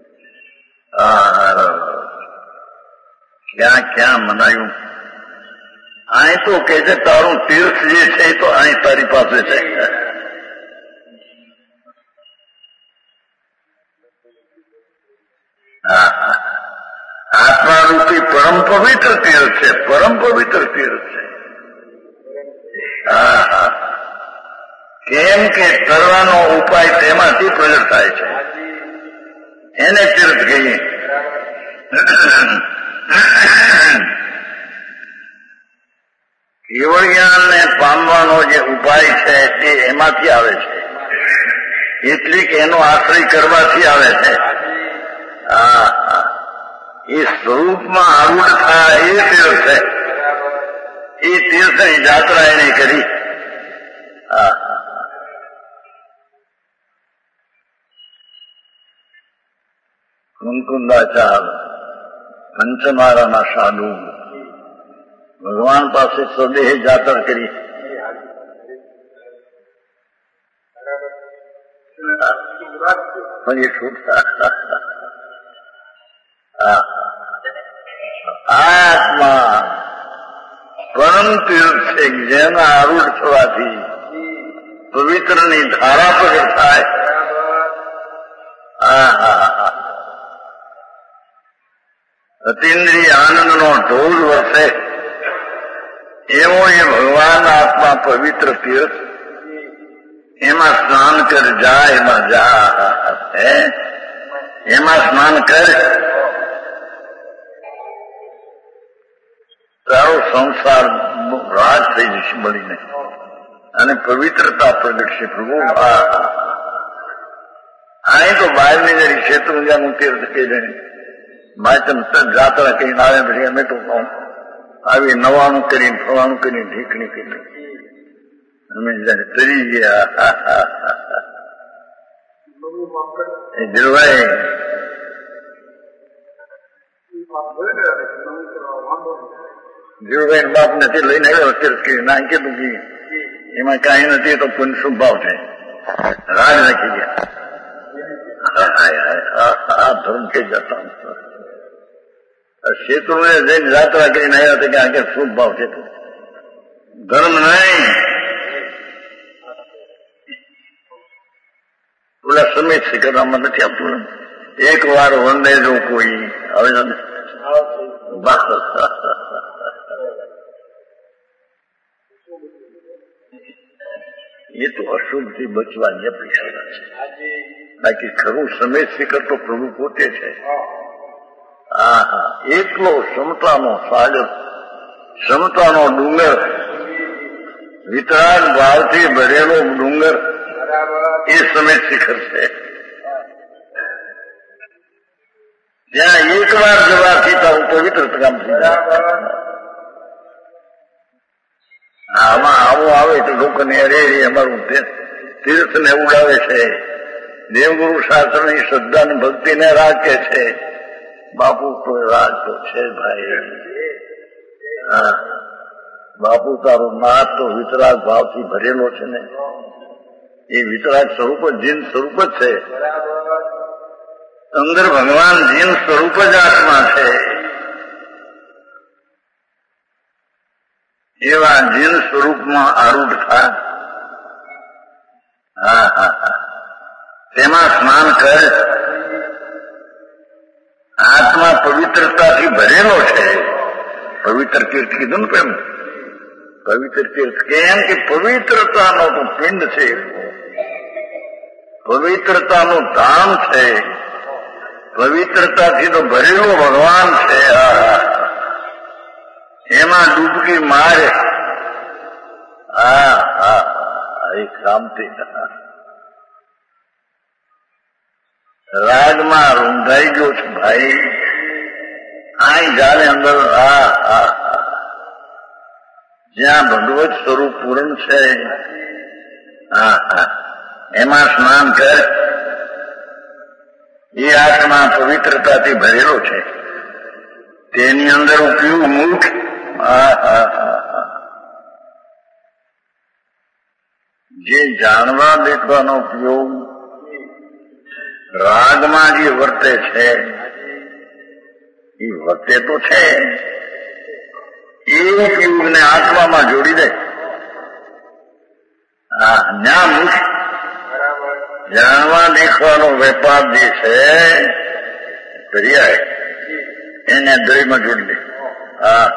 ક્યાં ક્યાં મનાયું. અહીં તો કે છે તારું તીર્થ જે છે એ તો અહીં તારી પાસે છે. આત્મારૂપી પરમ પવિત્ર તીર્થ છે, પરમ પવિત્ર તીર્થ છે. કેમ કે કરવાનો ઉપાય તેમાંથી પ્રગટ થાય છે, એને તીર્થ કહીએ. કેવળ જ્ઞાનને પામવાનો જે ઉપાય છે તે એમાંથી આવે છે, એટલે કે એનો આશ્રય કરવાથી આવે છે. એ સ્વરૂપમાં આરૂઢ થાય એ તીર્થ છે. એ તીર્થની જાત્રા એને કરી. કુંકુંદાચાર પંચમારાના સાધુ ભગવાન પાસે સ્વદેહ જાતર કરી. આત્મા પરમ તીર્થ છે, જેના આરૂઢ થવાથી પવિત્રની ધારા પ્રગટ થાય. અતિન્દ્રિય આનંદનો ઢોલ વરસે એવો એ ભગવાન આત્મા પવિત્ર તીર્થ. એમાં સ્નાન કર જા, એમાં જા હે, એમાં સ્નાન કર, તારો સંસાર રાજ થઈ જશે મળીને અને પવિત્રતા પ્રગટશે. પ્રભુ અહીં તો બહારની જરી ક્ષેત્રુંજાનું તીર્થ કહી દે, માચમ જાત્રા કરીને આવે પછી અમે તો આવી નવાનું કરીને ફવાનું કરીને ઢીકણી કરી અમે તરી ગયા. ધીરુભાઈ ધીરુભાઈ બાપ નથી લઈને આવ્યો તીર્થ કરી ના કીધું કે એમાં કાંઈ નથી તો પુન શુભ ભાવ છે, રાજ નાખી ગયા. આ ધર્મ કઈ જતા ક્ષેત્રોને જઈને જાત્રા કરીને આવ્યા હતા કે આ કે શુભ ભાવ છે, ધર્મ નહીં. ઓલા સમિત શિખરમાં નથી આપતું, એક વાર વંદે જો કોઈ હવે એ તો અશુભથી બચવાની અપેક્ષા છે. બાકી ખરું સમેત શિખર તો પ્રભુ પોતે છે. હા હા, એટલો ક્ષમતાનો સાગર, ક્ષમતાનો ડુંગર, વિતરાગ ભાવથી ભરેલો ડુંગર એ સમેત શિખર છે. ત્યાં એક વાર જવાથી તારું પવિત્ર કામ થઈ જાય. આમાં આવું આવે તો લોકોને અરે અમારું તીર્થને ઉડાવે છે, દેવગુરુ શાસ્ત્રની શ્રદ્ધા અને ભક્તિને રાખે છે. બાપુ તો રાજ તો છે ભાઈ. હા, બાપુ તારો નાથ તો વિતરાગ ભાવથી ભરેલો છે ને, એ વિતરાગ સ્વરૂપ જીન સ્વરૂપ જ છે. અંદર ભગવાન જીન સ્વરૂપ જ આત્મા છે. એવા જીન સ્વરૂપમાં આરૂઢ થા. હા હા હા, તેમાં સ્નાન કર. આત્મા પવિત્રતાથી ભરેલો છે. પવિત્ર તીર્થ કીધું ને પ્રેમ, પવિત્ર તીર્થ કેમ કે પવિત્રતાનો તો પિંડ છે, પવિત્રતાનું ધામ છે, પવિત્રતાથી તો ભરેલો ભગવાન છે. એમાં ડૂબકી મારે. હા હા, એ શાંતિ. રાજમાં રૂંધાઈ ગયો છું ભાઈ, આઈ જાને અંદર. હા હા, જ્યાં ભગવત સ્વરૂપ પૂર્ણ છે. હા હા, એમાં સ્નાન કર. એ આત્મા પવિત્રતાથી ભરેલો છે, તેની અંદર ઉપયોગ મુખ. હા હા હા, જે જાણવા દેખવાનો ઉપયોગ રાગમાં જે વર્તે છે એ વર્તે તો છે, એ ઉપયોગને આત્મામાં જોડી દે. હા, જ્યાં મુખ જાણવા દેખવાનો વેપાર જે છે પર્યાય એને દ્રવ્યમાં જોડી દે. હા,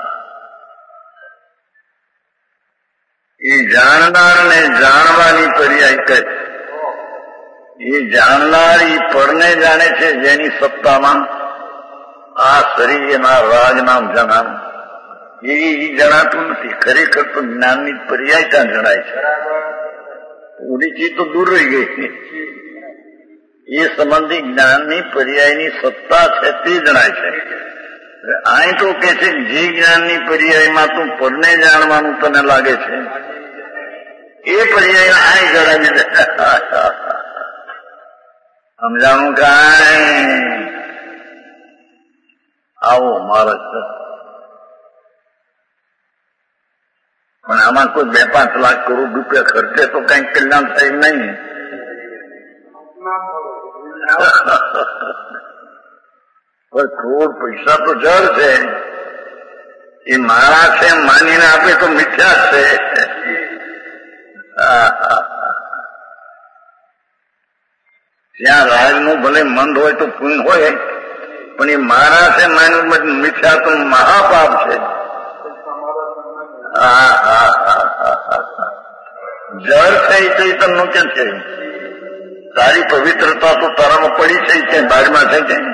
એ જાણનારને જાણવાની પર્યાય કહે. એ જાણનાર એ પરને જાણે છે, જેની સત્તામાં આ શરીરના રાગ નામ જણાવ એ જણાતું નથી. ખરેખર તો જ્ઞાનની પર્યાય ત્યાં જણાય છે. ઓલી ચીજ તો દૂર રહી ગઈ. એ સંબંધી જ્ઞાનની પર્યાયની સત્તા છે તે જણાય છે. અહીં તો કે છે જે જ્ઞાનની પર્યાયમાં તું પરને જાણવાનું તને લાગે છે એ પર્યાય અહીં જણાવી દે. સમજાણું કાંઈ? આવો મારા પણ આમાં કોઈ 2-5 લાખ કરોડ રૂપિયા ખર્ચે તો કઈ કલ્યાણ થાય નહીં. પણ કરોડ પૈસા તો જળ છે, એ મારા છે માનીને આપે તો મિથ્યા છે. ત્યાં રાજનું ભલે મંદ હોય તો પુણ્ય હોય, પણ એ મારા છે માન્યું મિથ્યા તો મહાપાપ છે. જળ છે તને એ ચૈતનનું ક્યાં છે? તારી પવિત્રતા તો તારામાં પડી છે બહારમાં છે કે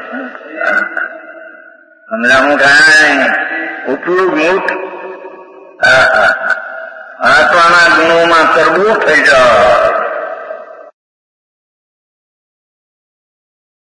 સમજાવું કાંઈ ઉપયોગ મૂઠ આત્માના ગુણોમાં તરબૂચ થઈ જાય.